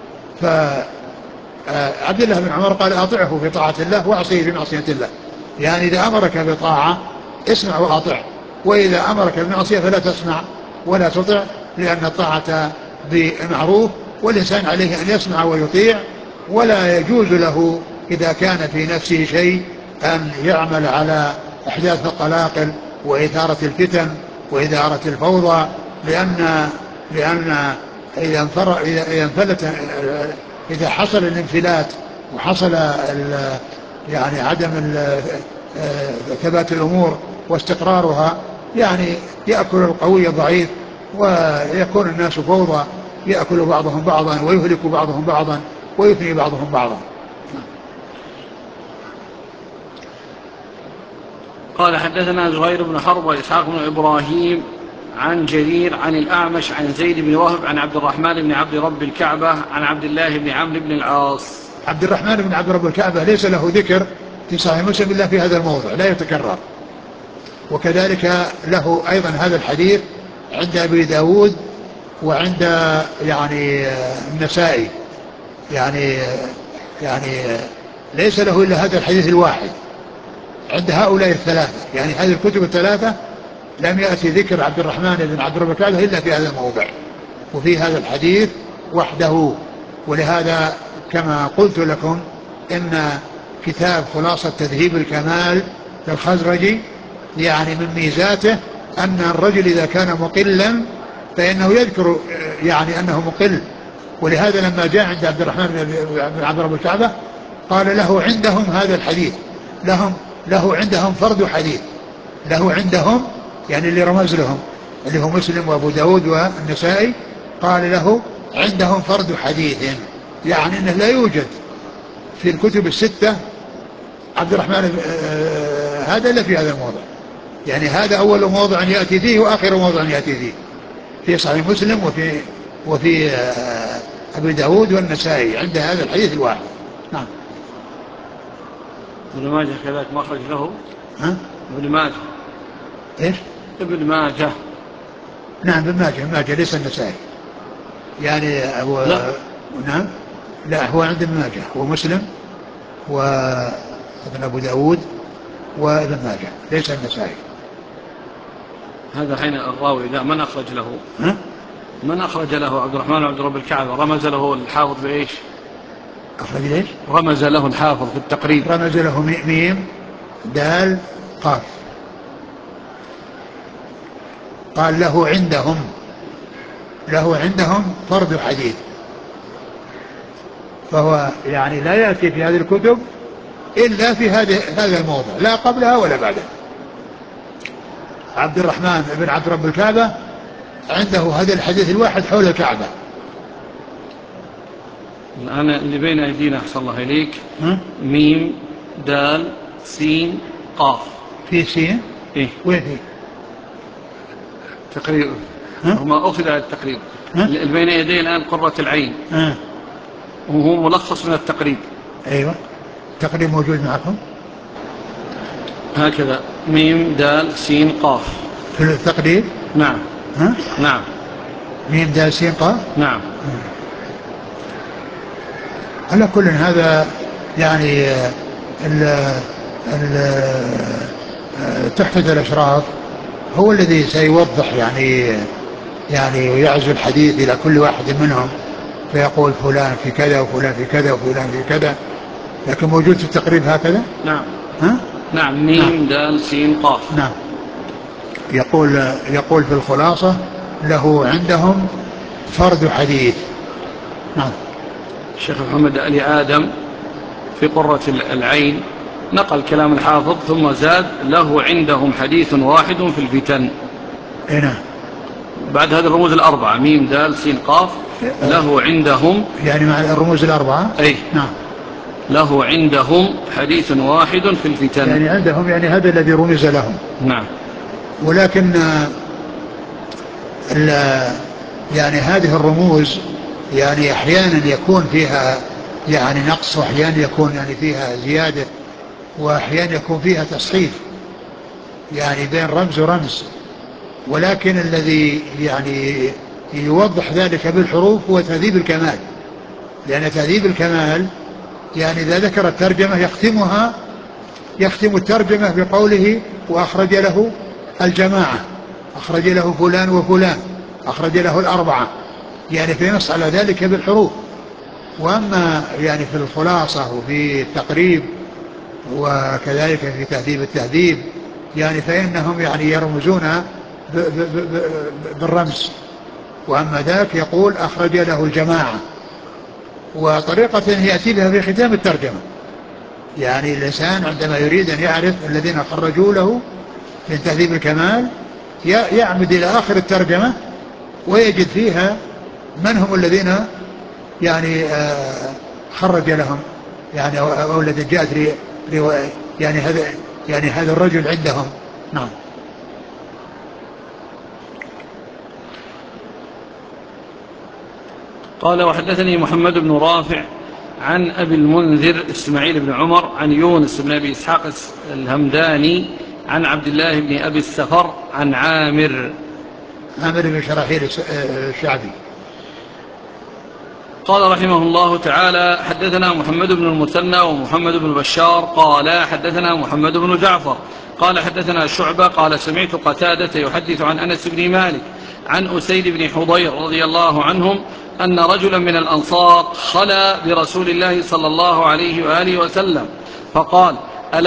فعبد الله بن عمر قال أطعه في طاعة الله وأعصيه في معصية الله. يعني إذا أمرك بطاعة اسمع وأطع، وإذا أمرك بمعصية فلا تسمع ولا تطع، لأن الطاعة بمعروف، والإنسان عليه أن يسمع ويطيع، ولا يجوز له إذا كان في نفسه شيء أن يعمل على إحداث القلاقل وإثارة الفتن وإثارة الفوضى، لأن إذا حصل الانفلات وحصل يعني عدم ثبات الأمور واستقرارها، يعني يأكل القوي الضعيف، ويكون الناس فوضى، يأكل بعضهم بعضا ويهلك بعضهم بعضا ويفني بعضهم بعضا. قال حدثنا زهير بن حرب وإسحاق بن إبراهيم عن جرير عن الأعمش عن زيد بن وهب عن عبد الرحمن بن عبد رب الكعبة عن عبد الله بن عمرو بن العاص. عبد الرحمن بن عبد رب الكعبة ليس له ذكر في صحيح مسلم إلا في هذا الموضع، لا يتكرر. وكذلك له أيضا هذا الحديث عند أبي داود وعند يعني النسائي، يعني ليس له إلا هذا الحديث الواحد عند هؤلاء الثلاثة. يعني هذه الكتب الثلاثة لم يأتي ذكر عبد الرحمن بن عبد رب الكعبة إلا في هذا الموضع وفي هذا الحديث وحده. ولهذا كما قلت لكم إن كتاب خلاصة تذهيب الكمال للخزرجي يعني من ميزاته أن الرجل إذا كان مقلا فإنه يذكر يعني أنه مقل. ولهذا لما جاء عند عبد الرحمن بن عبد رب الكعبة قال له عندهم هذا الحديث، له عندهم فرد حديث، له عندهم يعني اللي رمز لهم اللي هو مسلم وأبو داود والنسائي، قال له عندهم فرد حديث، يعني أنه لا يوجد في الكتب الستة عبد الرحمن هذا إلا في هذا الموضع. يعني هذا أول موضع يأتي فيه وآخر موضع يأتي فيه في صحيح مسلم وفي أبي داود والنسائي عند هذا الحديث الواحد. نعم. ابن ماجه كذلك مخرج له. ها؟ ابن ماجه. إيش؟ ابن ماجه. نعم ابن ماجه ليس النسائي. يعني لا. نعم لا هو عند ابن ماجه، هو مسلم وابن أبو داود وابن ماجه ليس النسائي. هذا حين الراوي إذا من أخرج له؟ ها؟ من أخرج له عبد الرحمن عبد رب الكعبة رمز له الحافظ بإيش؟ أخرج ليش؟ رمز له الحافظ في التقريب. رمز له ميم دال قاف، قال له عندهم فرد حديث، فهو يعني لا يأتي في هذه الكتب إلا في هذا الموضع، لا قبلها ولا بعدها. عبد الرحمن بن عبد رب الكعبة عنده هذا الحديث الواحد حول الكعبة. الآن اللي بين أيدينا أحسن الله إليك ميم دال سين قاف. في سين؟ إيه؟ وين فيه؟ تقريبا هما أخذ على التقريب. اللي بين يدي الآن قرة العين وهو ملخص من التقريب. أيوة التقريب موجود معكم هكذا ميم دال سين قاف في التقريب. نعم. نعم ميم دال سين قاف. نعم. على كل هذا يعني تحفة الأشراف هو الذي سيوضح يعني ويعزو الحديث إلى كل واحد منهم فيقول فلان في كذا وفلان في كذا وفلان في كذا، لكن موجود في التقريب هكذا. نعم. نعم ميم دال سين قاف. نعم. يقول في الخلاصة له عندهم فرد حديث. نعم. الشيخ محمد علي آدم في قرة العين نقل كلام الحافظ ثم زاد له عندهم حديث واحد في الفتن. هنا بعد هذه الرموز الأربعة ميم دال سين قاف له عندهم يعني مع الرموز الأربعة. أي نعم. له عندهم حديث واحد في الفتن يعني عندهم يعني هذا الذي رمز لهم. نعم. ولكن يعني هذه الرموز يعني أحيانا يكون فيها يعني نقص وأحيانا يكون يعني فيها زيادة وأحيانا يكون فيها تصحيف يعني بين رمز ورمز. ولكن الذي يعني يوضح ذلك بالحروف هو تهذيب الكمال. لأن تهذيب الكمال يعني إذا ذكر الترجمة يختم الترجمة بقوله وأخرج له الجماعة، أخرج له فلان وفلان، أخرج له الأربعة، يعني فينص على ذلك بالحروف. وأما يعني في الخلاصة وفي التقريب وكذلك في تهذيب التهذيب يعني فإنهم يعني يرمزون بالرمز. وأما ذاك يقول أخرج له الجماعة، وطريقة يأتي بها في ختام الترجمة. يعني الإنسان عندما يريد أن يعرف الذين خرجوا له من تهذيب الكمال يعمد إلى آخر الترجمة ويجد فيها من هم الذين يعني خرج لهم يعني أو الذي جاءت يعني هذا الرجل عندهم. نعم. قال وحدثني محمد بن رافع عن أبي المنذر إسماعيل بن عمر عن يونس بن أبي إسحاق الهمداني عن عبد الله بن أبي السفر عن عامر بن شراحيل الشعبي. قال رحمه الله تعالى حدثنا محمد بن المثنى ومحمد بن بشار قال حدثنا محمد بن جعفر قال حدثنا شعبة قال سمعت قتادة يحدث عن أنس بن مالك عن أسيد بن حضير رضي الله عنهم أن رجلا من الأنصار خلا برسول الله صلى الله عليه وآله وسلم فقال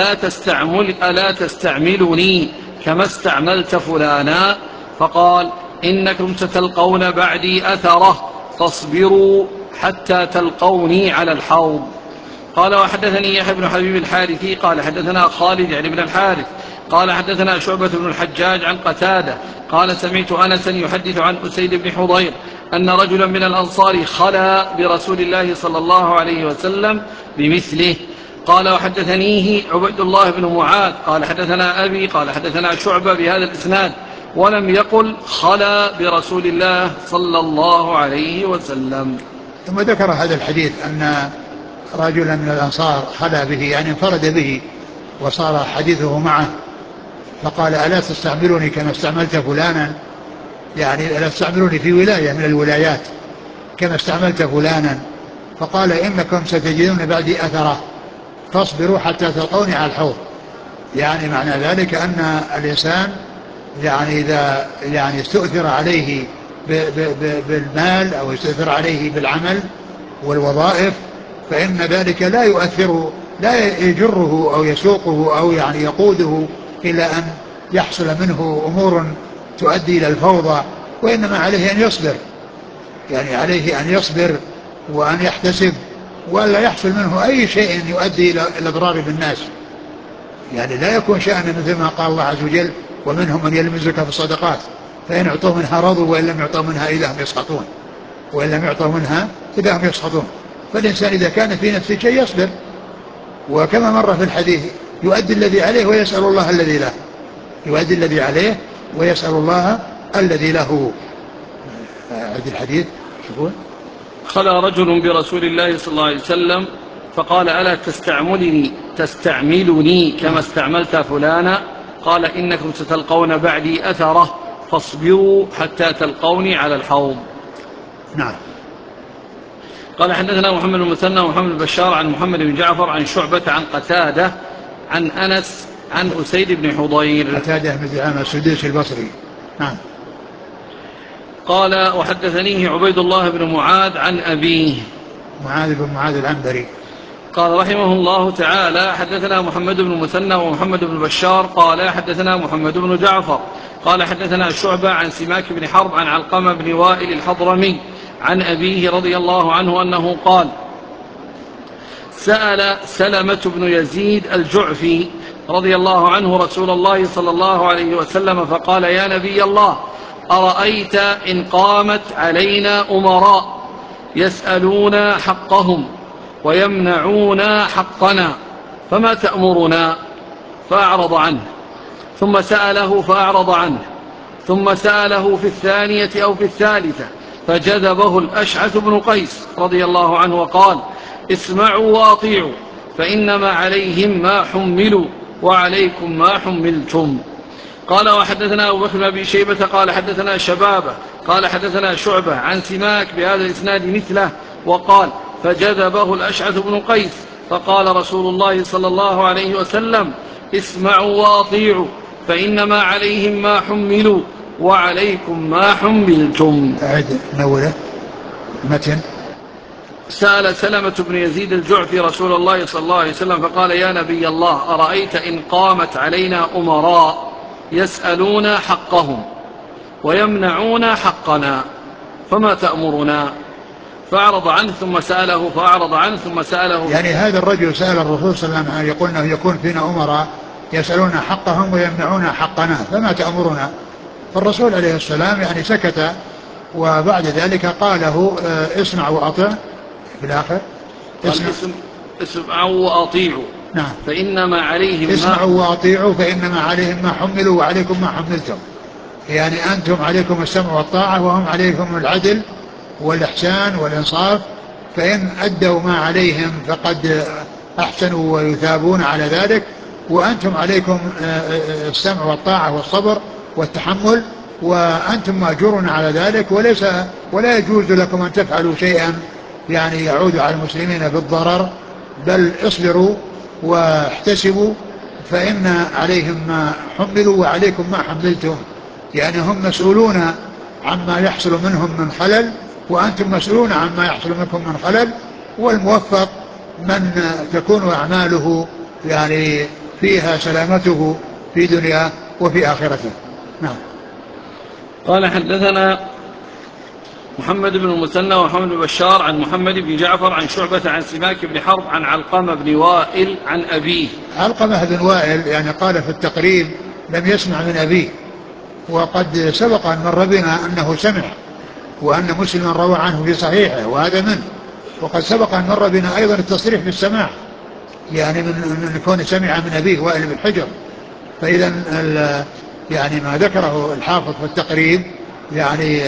ألا تستعملني كما استعملت فلانا؟ فقال إنكم ستلقون بعدي أثره فاصبروا حتى تلقوني على الحوض. قال وحدثني يحيى بن حبيب الحارثي قال حدثنا خالد يعني بن الحارث قال حدثنا شعبة بن الحجاج عن قتادة قال سمعت أنسا يحدث عن أسيد بن حضير أن رجلا من الأنصار خلا برسول الله صلى الله عليه وسلم بمثله. قال وحدثنيه عبيد الله بن معاذ قال حدثنا أبي قال حدثنا شعبة بهذا الإسناد ولم يقل خلا برسول الله صلى الله عليه وسلم. ثم ذكر هذا الحديث أن رجلا من الأنصار خلا به يعني انفرد به وصار حديثه معه، فقال ألا تستعملني كما استعملت فلانا؟ يعني ألا تستعملني في ولاية من الولايات كما استعملت فلانا؟ فقال إنكم ستجدون بعدي أثره فاصبروا حتى تلقوني على الحوض. يعني معنى ذلك أن الإنسان يعني إذا يعني استؤثر عليه بالمال أو استؤثر عليه بالعمل والوظائف فإن ذلك لا يؤثر لا يجره أو يسوقه أو يعني يقوده إلى أن يحصل منه أمور تؤدي إلى الفوضى، وإنما عليه أن يصبر، يعني عليه أن يصبر وأن يحتسب ولا يحصل منه أي شيء يؤدي إلى الإضرار بالناس. يعني لا يكون شأنه مثل ما قال الله عز وجل ومنهم من يلمزك في الصدقات فإن أعطوا منها رضوا وإن لم يعطوا منها إذا هم يسخطون وإن لم يعطوا منها إذا هم يسخطون. فالإنسان إذا كان في نفسه شيء يصبر، وكما مر في الحديث يؤدي الذي عليه ويسأل الله الذي له، يؤدي الذي عليه ويسأل الله الذي له. عد الحديث شوفون. خلا رجل برسول الله صلى الله عليه وسلم فقال ألا تستعملني كما استعملت فلانا؟ قال إنكم ستلقون بعدي أثره فاصبروا حتى تلقوني على الحوض. نعم. قال حدثنا محمد بن المثنى ومحمد بن بشار عن محمد بن جعفر عن شعبة عن قتادة عن أنس عن أسيد بن حضير. قتادة بن دعامة السدوسي البصري. نعم. قال وحدثنيه عبيد الله بن معاذ عن أبيه معاذ بن معاذ العنبري. قال رحمه الله تعالى حدثنا محمد بن المثنى ومحمد بن بشار قال حدثنا محمد بن جعفر قال حدثنا شعبة عن سماك بن حرب عن علقمة بن وائل الحضرمي عن أبيه رضي الله عنه أنه قال سأل سلمة بن يزيد الجعفي رضي الله عنه رسول الله صلى الله عليه وسلم فقال: يا نبي الله، أرأيت إن قامت علينا أمراء يسألون حقهم ويمنعون حقنا فما تأمرنا؟ فأعرض عنه، ثم سأله فأعرض عنه، ثم سأله في الثانية أو في الثالثة فجذبه الأشعث بن قيس رضي الله عنه وقال: اسمعوا وأطيعوا فإنما عليهم ما حملوا وعليكم ما حملتم. قال: وحدثنا أبو بكر بن أبي شيبة قال حدثنا شبابة قال حدثنا شعبة عن سماك بهذا الإسناد مثله، وقال: فجذبه الأشعث بن قيس فقال رسول الله صلى الله عليه وسلم: اسمعوا وأطيعوا فإنما عليهم ما حملوا وعليكم ما حملتم. أعد نوله متن. سأل سلمة بن يزيد الجعفي رسول الله صلى الله عليه وسلم فقال: يا نبي الله، أرأيت إن قامت علينا أمراء يسألون حقهم ويمنعون حقنا فما تأمرنا؟ فأعرض عنه ثم سأله فأعرض عنه ثم سأله. يعني هذا الرجل سأل الرسول صلى الله عليه وسلم يقول أنه يكون فينا أمراء يسألون حقهم ويمنعون حقنا فما تأمرنا؟ فالرسول عليه السلام يعني سكت، وبعد ذلك قال له: اسمع وأطع. في الآخر اسمعوا وأطيعوا. نعم. فإنما عليهم اسمعوا وأطيعوا فإنما عليهم ما حملوا وعليكم ما حملتم. يعني أنتم عليكم السمع والطاعة وهم عليكم العدل والإحسان والإنصاف، فإن أدوا ما عليهم فقد أحسنوا ويثابون على ذلك، وأنتم عليكم السمع والطاعة والصبر والتحمل وأنتم مأجورون على ذلك، ولا يجوز لكم أن تفعلوا شيئا يعني يعود على المسلمين بالضرر، بل اصبروا واحتسبوا فإن عليهم ما حملوا وعليكم ما حملتم. يعني هم مسؤولون عما يحصل منهم من خلل وأنتم مسؤولون عما يحصل منكم من خلل، والموفق من تكون أعماله يعني فيها سلامته في دنيا وفي آخرته. نعم. قال: حدثنا محمد بن المثنى ومحمد بن بشار عن محمد بن جعفر عن شعبة عن سماك بن حرب عن علقمة بن وائل عن أبيه. علقمة بن وائل يعني قال في التقريب لم يسمع من أبيه، وقد سبق أن مر بنا أنه سمع وأن مسلما روى عنه في صحيحه وهذا منه، وقد سبق أن مر بنا أيضا التصريح بالسماع يعني من كون سمع من أبيه وائل بن حجر. فإذا يعني ما ذكره الحافظ في التقريب يعني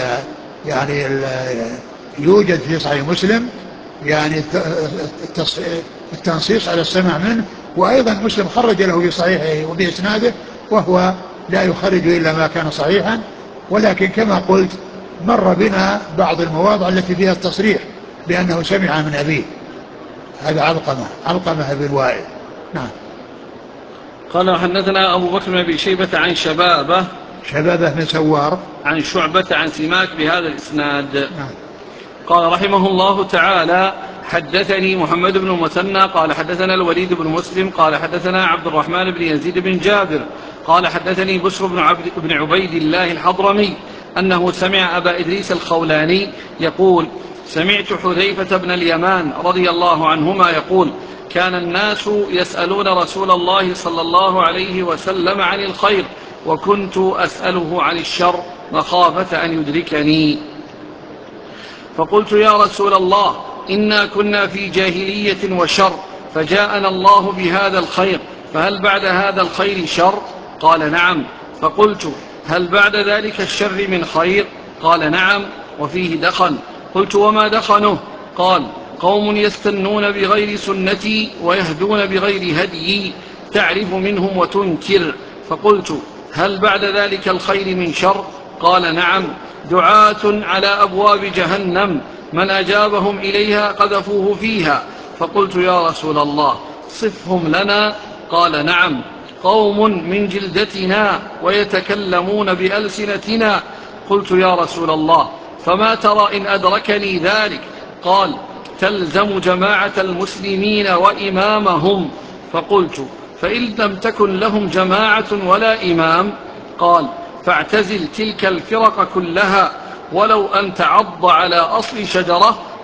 يوجد في صحيح مسلم يعني التنصيص على السماع منه، وأيضا مسلم خرج له في صحيحه وبإسناده، وهو لا يخرج إلا ما كان صحيحا، ولكن كما قلت مر بنا بعض المواضع التي فيها التصريح بأنه سمع من أبيه. هذا علقمة بن وائل. نعم. قال: حدثنا أبو بكر بن أبي شيبة عن شبابة بن سوار عن شعبة عن سماك بهذا الإسناد. نعم. قال رحمه الله تعالى: حدثني محمد بن المثنى قال حدثنا الوليد بن مسلم قال حدثنا عبد الرحمن بن يزيد بن جابر قال حدثني بشر بن عبيد الله الحضرمي أنه سمع أبا إدريس الخولاني يقول: سمعت حذيفة بن اليمان رضي الله عنهما يقول: كان الناس يسألون رسول الله صلى الله عليه وسلم عن الخير وكنت أسأله عن الشر مخافة أن يدركني. فقلت: يا رسول الله، إنا كنا في جاهلية وشر فجاءنا الله بهذا الخير، فهل بعد هذا الخير شر؟ قال: نعم. فقلت: هل بعد ذلك الشر من خير؟ قال: نعم، وفيه دخن. قلت: وما دخنه؟ قال: قوم يستنون بغير سنتي ويهدون بغير هديي، تعرف منهم وتنكر. فقلت: هل بعد ذلك الخير من شر؟ قال: نعم، دعاة على أبواب جهنم من أجابهم إليها قذفوه فيها. فقلت: يا رسول الله، صفهم لنا. قال: نعم، قوم من جلدتنا ويتكلمون بألسنتنا. قلت: يا رسول الله، فما ترى إن أدركني ذلك؟ قال: تلزم جماعة المسلمين وإمامهم. فقلت: فإن لم تكن لهم جماعة ولا إمام؟ قال: فاعتزل تلك الفرق كلها، ولو أن تعض على أصل شجرة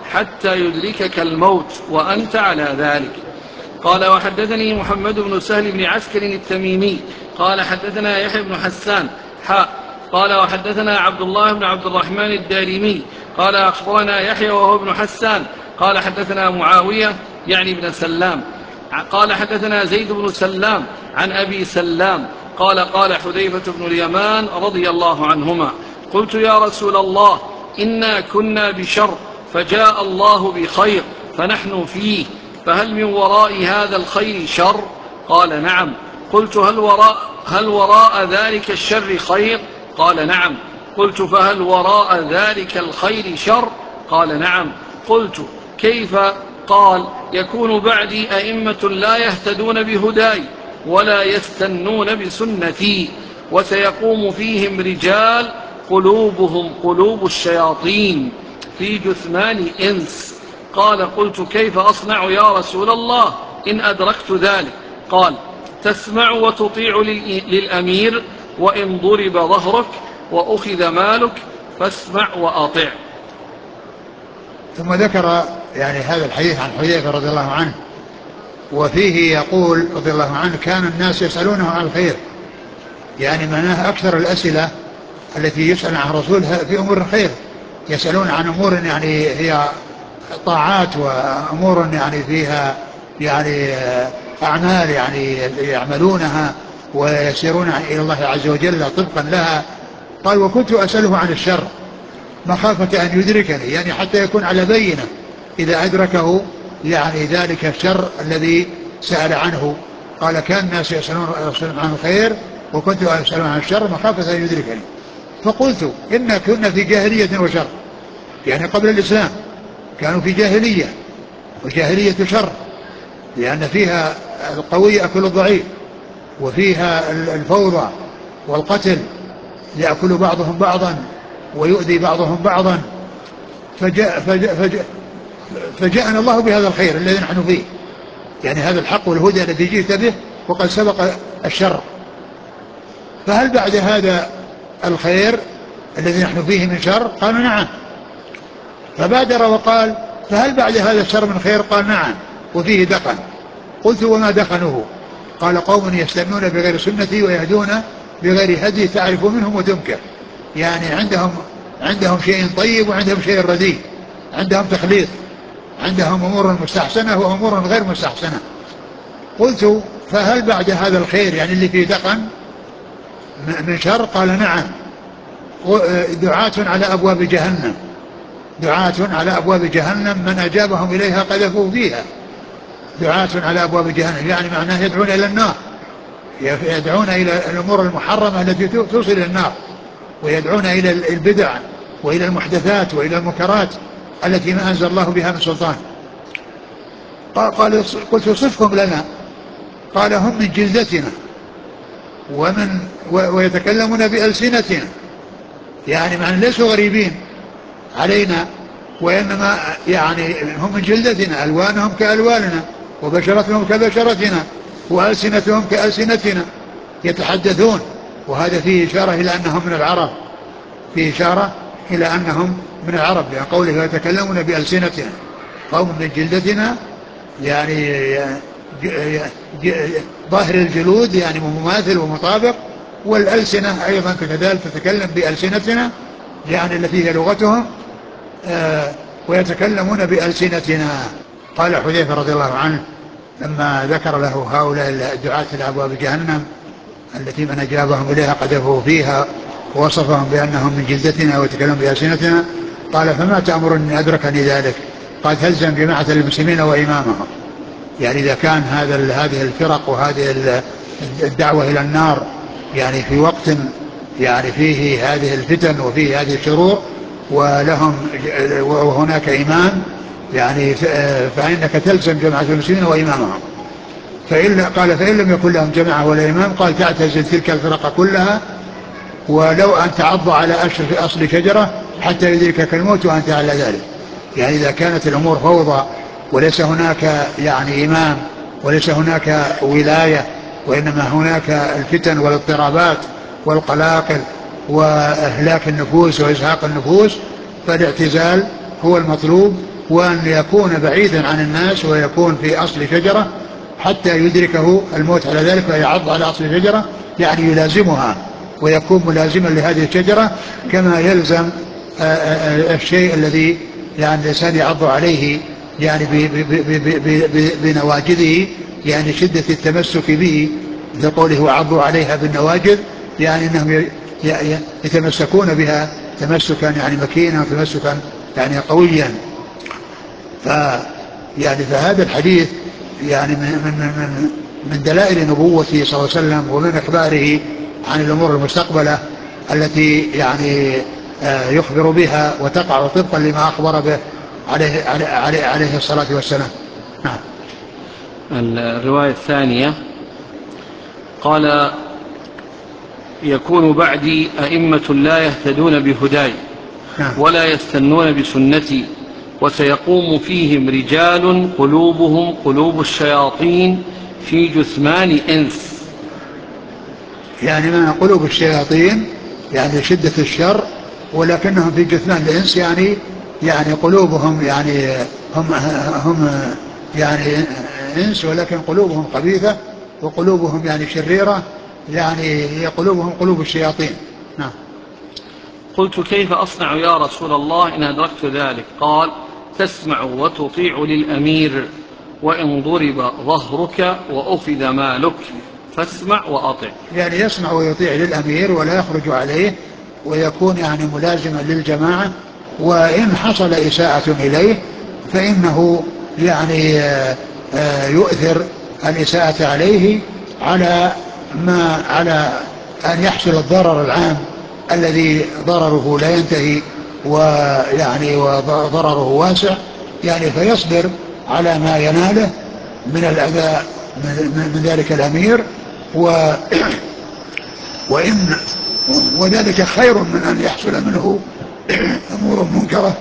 حتى يدركك الموت وأنت على ذلك. قال وحدثني محمد بن سهل بن عسكر التميمي قال حدثنا يحيى بن حسان قال وحدثنا عبد الله بن عبد الرحمن الدارمي قال أخبرنا يحيى وهو ابن حسان قال حدثنا معاوية يعني بن سلام قال حدثنا زيد بن سلام عن أبي سلام قال حذيفة بن اليمان رضي الله عنهما قلت يا رسول الله إنا كنا بشر فجاء الله بخير فنحن فيه، فهل من وراء هذا الخير شر؟ قال نعم. قلت هل وراء ذلك الشر خير؟ قال نعم. قلت فهل وراء ذلك الخير شر؟ قال نعم. قلت كيف؟ قال يكون بعدي أئمة لا يهتدون بهداي ولا يستنون بسنتي، وسيقوم فيهم رجال قلوبهم قلوب الشياطين في جثمان إنس. قال قلت كيف أصنع يا رسول الله إن أدركت ذلك؟ قال تسمع وتطيع للأمير، وإن ضرب ظهرك وأخذ مالك فاسمع وأطع. ثم ذكر يعني هذا الحديث عن حذيفة رضي الله عنه، وفيه يقول رضي الله عنه كان الناس يسألونه عن الخير، يعني معناه أكثر الأسئلة التي يسأل عن الرسول في أمور الخير، يسألون عن أمور يعني هي طاعات وأمور يعني فيها يعني أعمال يعني يعملونها ويسيرون إلى الله عز وجل طبقا لها. قال وكنت أسأله عن الشر مخافة أن يدركني، يعني حتى يكون على بينة إذا أدركه يعني ذلك الشر الذي سأل عنه. قال كان الناس يسألون عن الخير وكنت أسأل عن الشر مخافة أن يدركني. فقلت إن كنا في جاهلية وشر، يعني قبل الإسلام كانوا في جاهلية، وجاهلية شر، لأن فيها القوي يأكل الضعيف، وفيها الفوضى والقتل، يأكل بعضهم بعضا ويؤذي بعضهم بعضا. فجاءنا الله بهذا الخير الذي نحن فيه، يعني هذا الحق والهدى الذي جئت به وقد سبق الشر، فهل بعد هذا الخير الذي نحن فيه من شر؟ قالوا نعم. فبادر وقال فهل بعد هذا الشر من خير؟ قال نعم وفيه دخن. قلت وما دخنه؟ قال قوم يستنون بغير سنتي ويهدون بغير هدي تعرف منهم وتنكر، يعني عندهم شيء طيب وعندهم شيء رديء، عندهم تخليط، عندهم أمور مستحسنة وأمور غير مستحسنة. قلت فهل بعد هذا الخير يعني اللي فيه دخن من شر؟ قال نعم، دعاة على أبواب جهنم، دعاة على أبواب جهنم من أجابهم إليها قذفوا فيها. دعاة على أبواب جهنم يعني معناه يدعون إلى النار، يدعون إلى الأمور المحرمة التي توصل إلى النار، ويدعون إلى البدع وإلى المحدثات وإلى المنكرات التي ما أنزل الله بها من سلطان. قلت صفهم لنا. قال هم من جلدتنا ويتكلمون بألسنتنا، يعني معنى ليسوا غريبين علينا، وإنما يعني هم من جلدتنا، ألوانهم كألواننا وبشرتهم كبشرتنا وألسنتهم كألسنتنا يتحدثون. وهذا فيه إشارة إلى أنهم من العرب، فيه إشارة إلى أنهم من العرب، لأن قوله يتكلمون بألسنتنا، قوم من جلدتنا يعني ظاهر الجلود يعني مماثل ومطابق، والألسنة أيضا كذلك تتكلم بألسنتنا يعني التي هي لغتهم، ويتكلمون بألسنتنا. قال حذيفة رضي الله عنه لما ذكر له هؤلاء الدعاة إلى أبواب جهنم التي من أجابهم إليها قذفوا فيها ووصفهم بأنهم من جلدتنا ويتكلمون بألسنتنا، قال فما تأمرني أدركني ذلك؟ قال تلزم جماعة المسلمين وإمامهم، يعني إذا كان هذه الفرق وهذه الدعوة إلى النار يعني في وقت يعني فيه هذه الفتن وفيه هذه الشرور وهناك إمام، يعني فإنك تلزم جماعة المسلمين وإمامهم. قال فإن لم يكن لهم جماعة ولا إمام، قال تعتزل تلك الفرق كلها ولو أن تعض على أصل شجرة حتى يدركك الموت وأنت على ذلك. يعني إذا كانت الأمور فوضى وليس هناك يعني إمام وليس هناك ولاية، وإنما هناك الفتن والاضطرابات والقلاقل وإهلاك النفوس وإزهاق النفوس، فالاعتزال هو المطلوب وأن يكون بعيدا عن الناس ويكون في أصل شجرة حتى يدركه الموت على ذلك، ويعض على أصل الشجرة يعني يلازمها ويكون ملازما لهذه الشجرة كما يلزم الشيء الذي يعني الإنسان يعض عليه يعني بنواجذه، يعني شدة التمسك به، لقوله وعضوا عليها بالنواجذ، يعني أنهم يتمسكون بها تمسكا يعني مكينا وتمسكا يعني قويا. فهذا الحديث يعني من دلائل نبوته صلى الله عليه وسلم ومن إخباره عن الأمور المستقبلة التي يعني يخبر بها وتقع طبقا لما أخبر به عليه الصلاة والسلام. نعم. الرواية الثانية قال يكون بعدي أئمة لا يهتدون بهداي ولا يستنون بسنتي وسيقوم فيهم رجال قلوبهم قلوب الشياطين في جثمان إنس. يعني من قلوب الشياطين يعني شدة الشر، ولكنهم في جثمان الإنس يعني قلوبهم يعني هم يعني إنس، ولكن قلوبهم خبيثة وقلوبهم يعني شريرة، يعني هي قلوبهم قلوب الشياطين. نعم. قلت كيف أصنع يا رسول الله إن أدركت ذلك؟ قال تسمع وتطيع للأمير وإن ضرب ظهرك وأخذ مالك فاسمع وأطع. يعني يسمع ويطيع للأمير ولا يخرج عليه ويكون يعني ملازما للجماعة، وإن حصل إساءة إليه فإنه يعني يؤثر الإساءة عليه على أن يحصل الضرر العام الذي ضرره لا ينتهي ويعني وضرره واسع، يعني فيصبر على ما يناله من الأذى من ذلك الأمير وذلك خير من أن يحصل منه أمور منكرة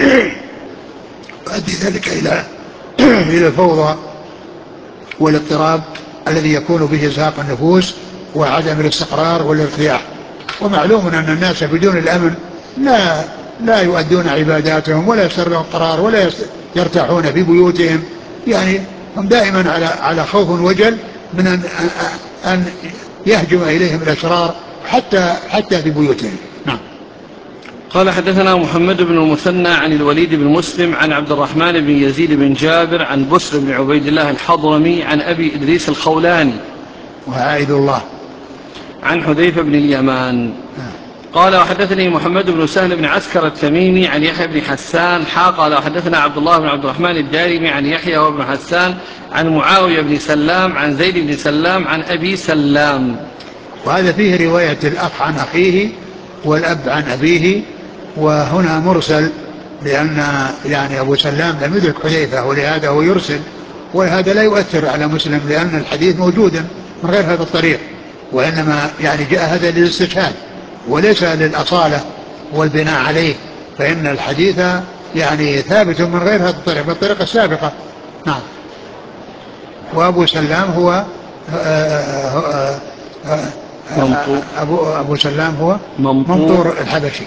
يؤدي ذلك إلى الفوضى والاضطراب الذي يكون به إزهاق النفوس وعدم الاستقرار والارتياح. ومعلوم أن الناس بدون الأمن لا يؤدون عباداتهم ولا يسترون القرار ولا يرتاحون في بيوتهم، يعني هم دائما على خوف وجل من أن يهجم إليهم الأشرار حتى في بيوتهم. نعم. قال حدثنا محمد بن المثنى عن الوليد بن مسلم عن عبد الرحمن بن يزيد بن جابر عن بسر بن عبيد الله الحضرمي عن أبي إدريس الخولاني وعائد الله عن حذيفة بن اليمان قال وحدثني محمد بن سهل بن عسكر التميمي عن يحيى بن حسان قال وحدثنا عبد الله بن عبد الرحمن الدارمي عن يحيى وابن حسان عن معاوية بن سلام عن زيد بن سلام عن أبي سلام. وهذا فيه رواية الأخ عن أخيه والأب عن أبيه، وهنا مرسل لأن يعني أبو سلام لم يدرك حذيفة ولهذا هو يرسل، وهذا لا يؤثر على مسلم لأن الحديث موجود من غير هذا الطريق، وإنما يعني جاء هذا للاستشهاد وليس للأصالة والبناء عليه، فإن الحديث يعني ثابت من غير هذا الطريق بالطريقة السابقة. نعم. وأبو سلام هو أبو سلام هو ممطور الحبشي.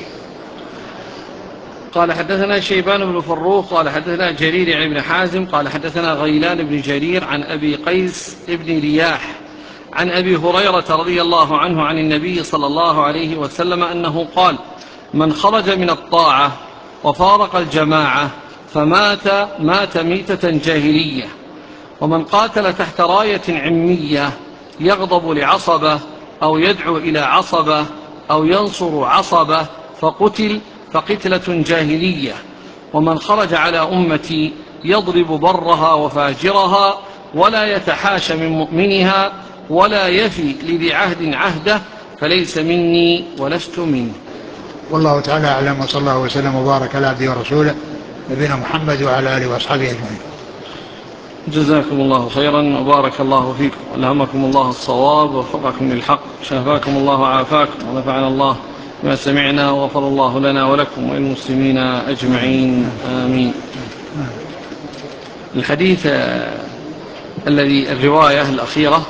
قال حدثنا شيبان بن فروخ قال حدثنا جرير عن ابن حازم قال حدثنا غيلان بن جرير عن أبي قيس بن رياح عن أبي هريرة رضي الله عنه عن النبي صلى الله عليه وسلم أنه قال من خرج من الطاعة وفارق الجماعة فمات ميتة جاهلية، ومن قاتل تحت راية عمية يغضب لعصبة أو يدعو إلى عصبة أو ينصر عصبة فقتل فقتلة جاهلية، ومن خرج على أمتي يضرب برها وفاجرها ولا يتحاش من مؤمنها ولا يفي لذي عهد عهده فليس مني ولست منه. والله تعالى أعلم، وصلى الله وسلم وبارك على عبده ورسوله نبينا محمد وعلى آله وأصحابه أجمعين. جزاكم الله خيرا وبارك الله فيكم، ألهمكم الله الصواب ووفقكم للحق، شافاكم الله وعافاكم، ونفعنا الله بما سمعنا، وغفر الله لنا ولكم وللمسلمين أجمعين، آمين. الحديث الرواية الأخيرة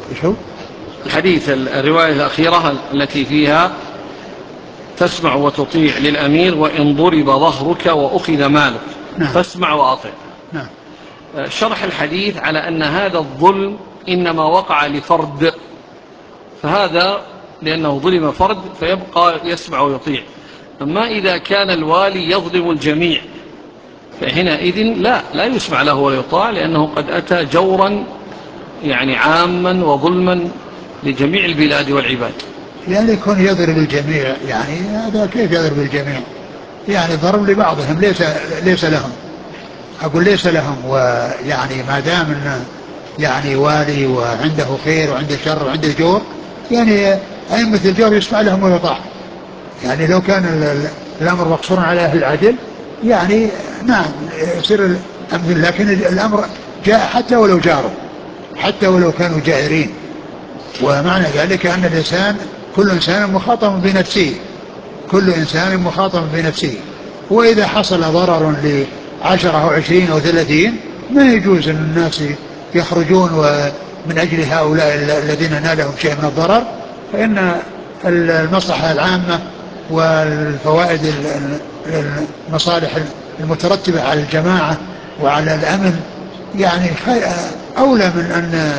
الرواية الأخيرة التي فيها تسمع وتطيع للأمير وإن ضرب ظهرك وأخذ مالك، نعم. فاسمع وأطع. نعم. شرح الحديث على أن هذا الظلم إنما وقع لفرد، فهذا لأنه ظلم فرد فيبقى يسمع ويطيع. أما إذا كان الوالي يظلم الجميع فحينئذ لا يسمع له ولا يطاع، لأنه قد أتى جورا يعني عاما وظلما لجميع البلاد والعباد. يعني يكون يضرب الجميع، يعني هذا كيف يضرب الجميع؟ يعني ضرب لبعضهم ليس لهم، أقول ليس لهم. ويعني ما دام إنه يعني والي وعنده خير وعنده شر وعنده جور، يعني أئمة الجور يسمع لهم ويطاع. يعني لو كان الأمر مقصورا على أهل العدل يعني نعم يصير الأمر، لكن الأمر جاء حتى ولو جاروا، حتى ولو كانوا جائرين. ومعنى ذلك أن الإنسان كل إنسان مخاطب بنفسه، كل إنسان مخاطب بنفسه. وإذا حصل ضرر ل10 أو 20 أو 30 ما يجوز أن الناس يخرجون ومن أجل هؤلاء الذين نالهم شيء من الضرر، فإن المصلحة العامة والفوائد المصالح المترتبة على الجماعة وعلى الأمن يعني أولى من أن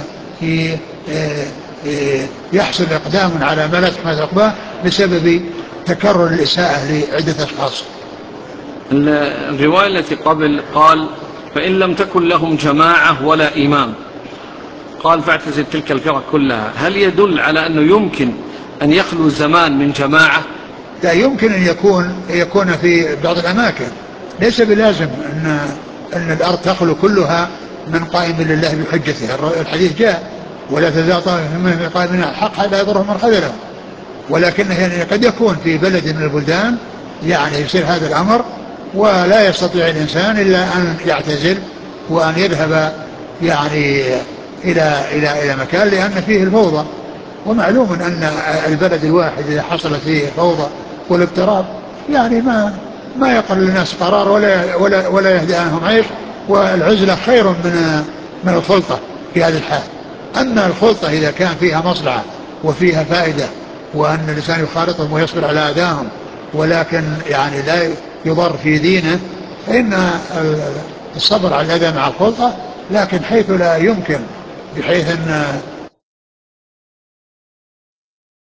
يحصل إقدام على ما لا تحمد عقباه بسبب تكرر الإساءة لعدة أشخاص. الرواية التي قبل قال فإن لم تكن لهم جماعة ولا إمام، قال فاعتزل تلك الفرق كلها، هل يدل على أنه يمكن أن يخلو زمان من جماعة؟ لا، يمكن أن يكون في بعض الأماكن، ليس بلازم أن الأرض تخلو كلها من قائم لله بحجته. الحديث جاء ولا تزال طائفة من قائمين الحق حتى يضرهم من خذلهم، ولكنه يعني قد يكون في بلد من البلدان يعني يصير هذا الأمر ولا يستطيع الإنسان إلا أن يعتزل وأن يذهب يعني إلى مكان، لأن فيه الفوضى. ومعلوم أن البلد الواحد إذا حصلت فيه الفوضى والاضطراب يعني ما يقل للناس قرار ولا يهدأ عنهم عيش، والعزلة خير من الخلطة في هذه الحال. أما الخلطة إذا كان فيها مصلحة وفيها فائدة وأن الإنسان يخالطهم ويصبر على أذاهم ولكن يعني لا يضر في دينه، فإن الصبر على الأذى مع الخلطة، لكن حيث لا يمكن بحيث أن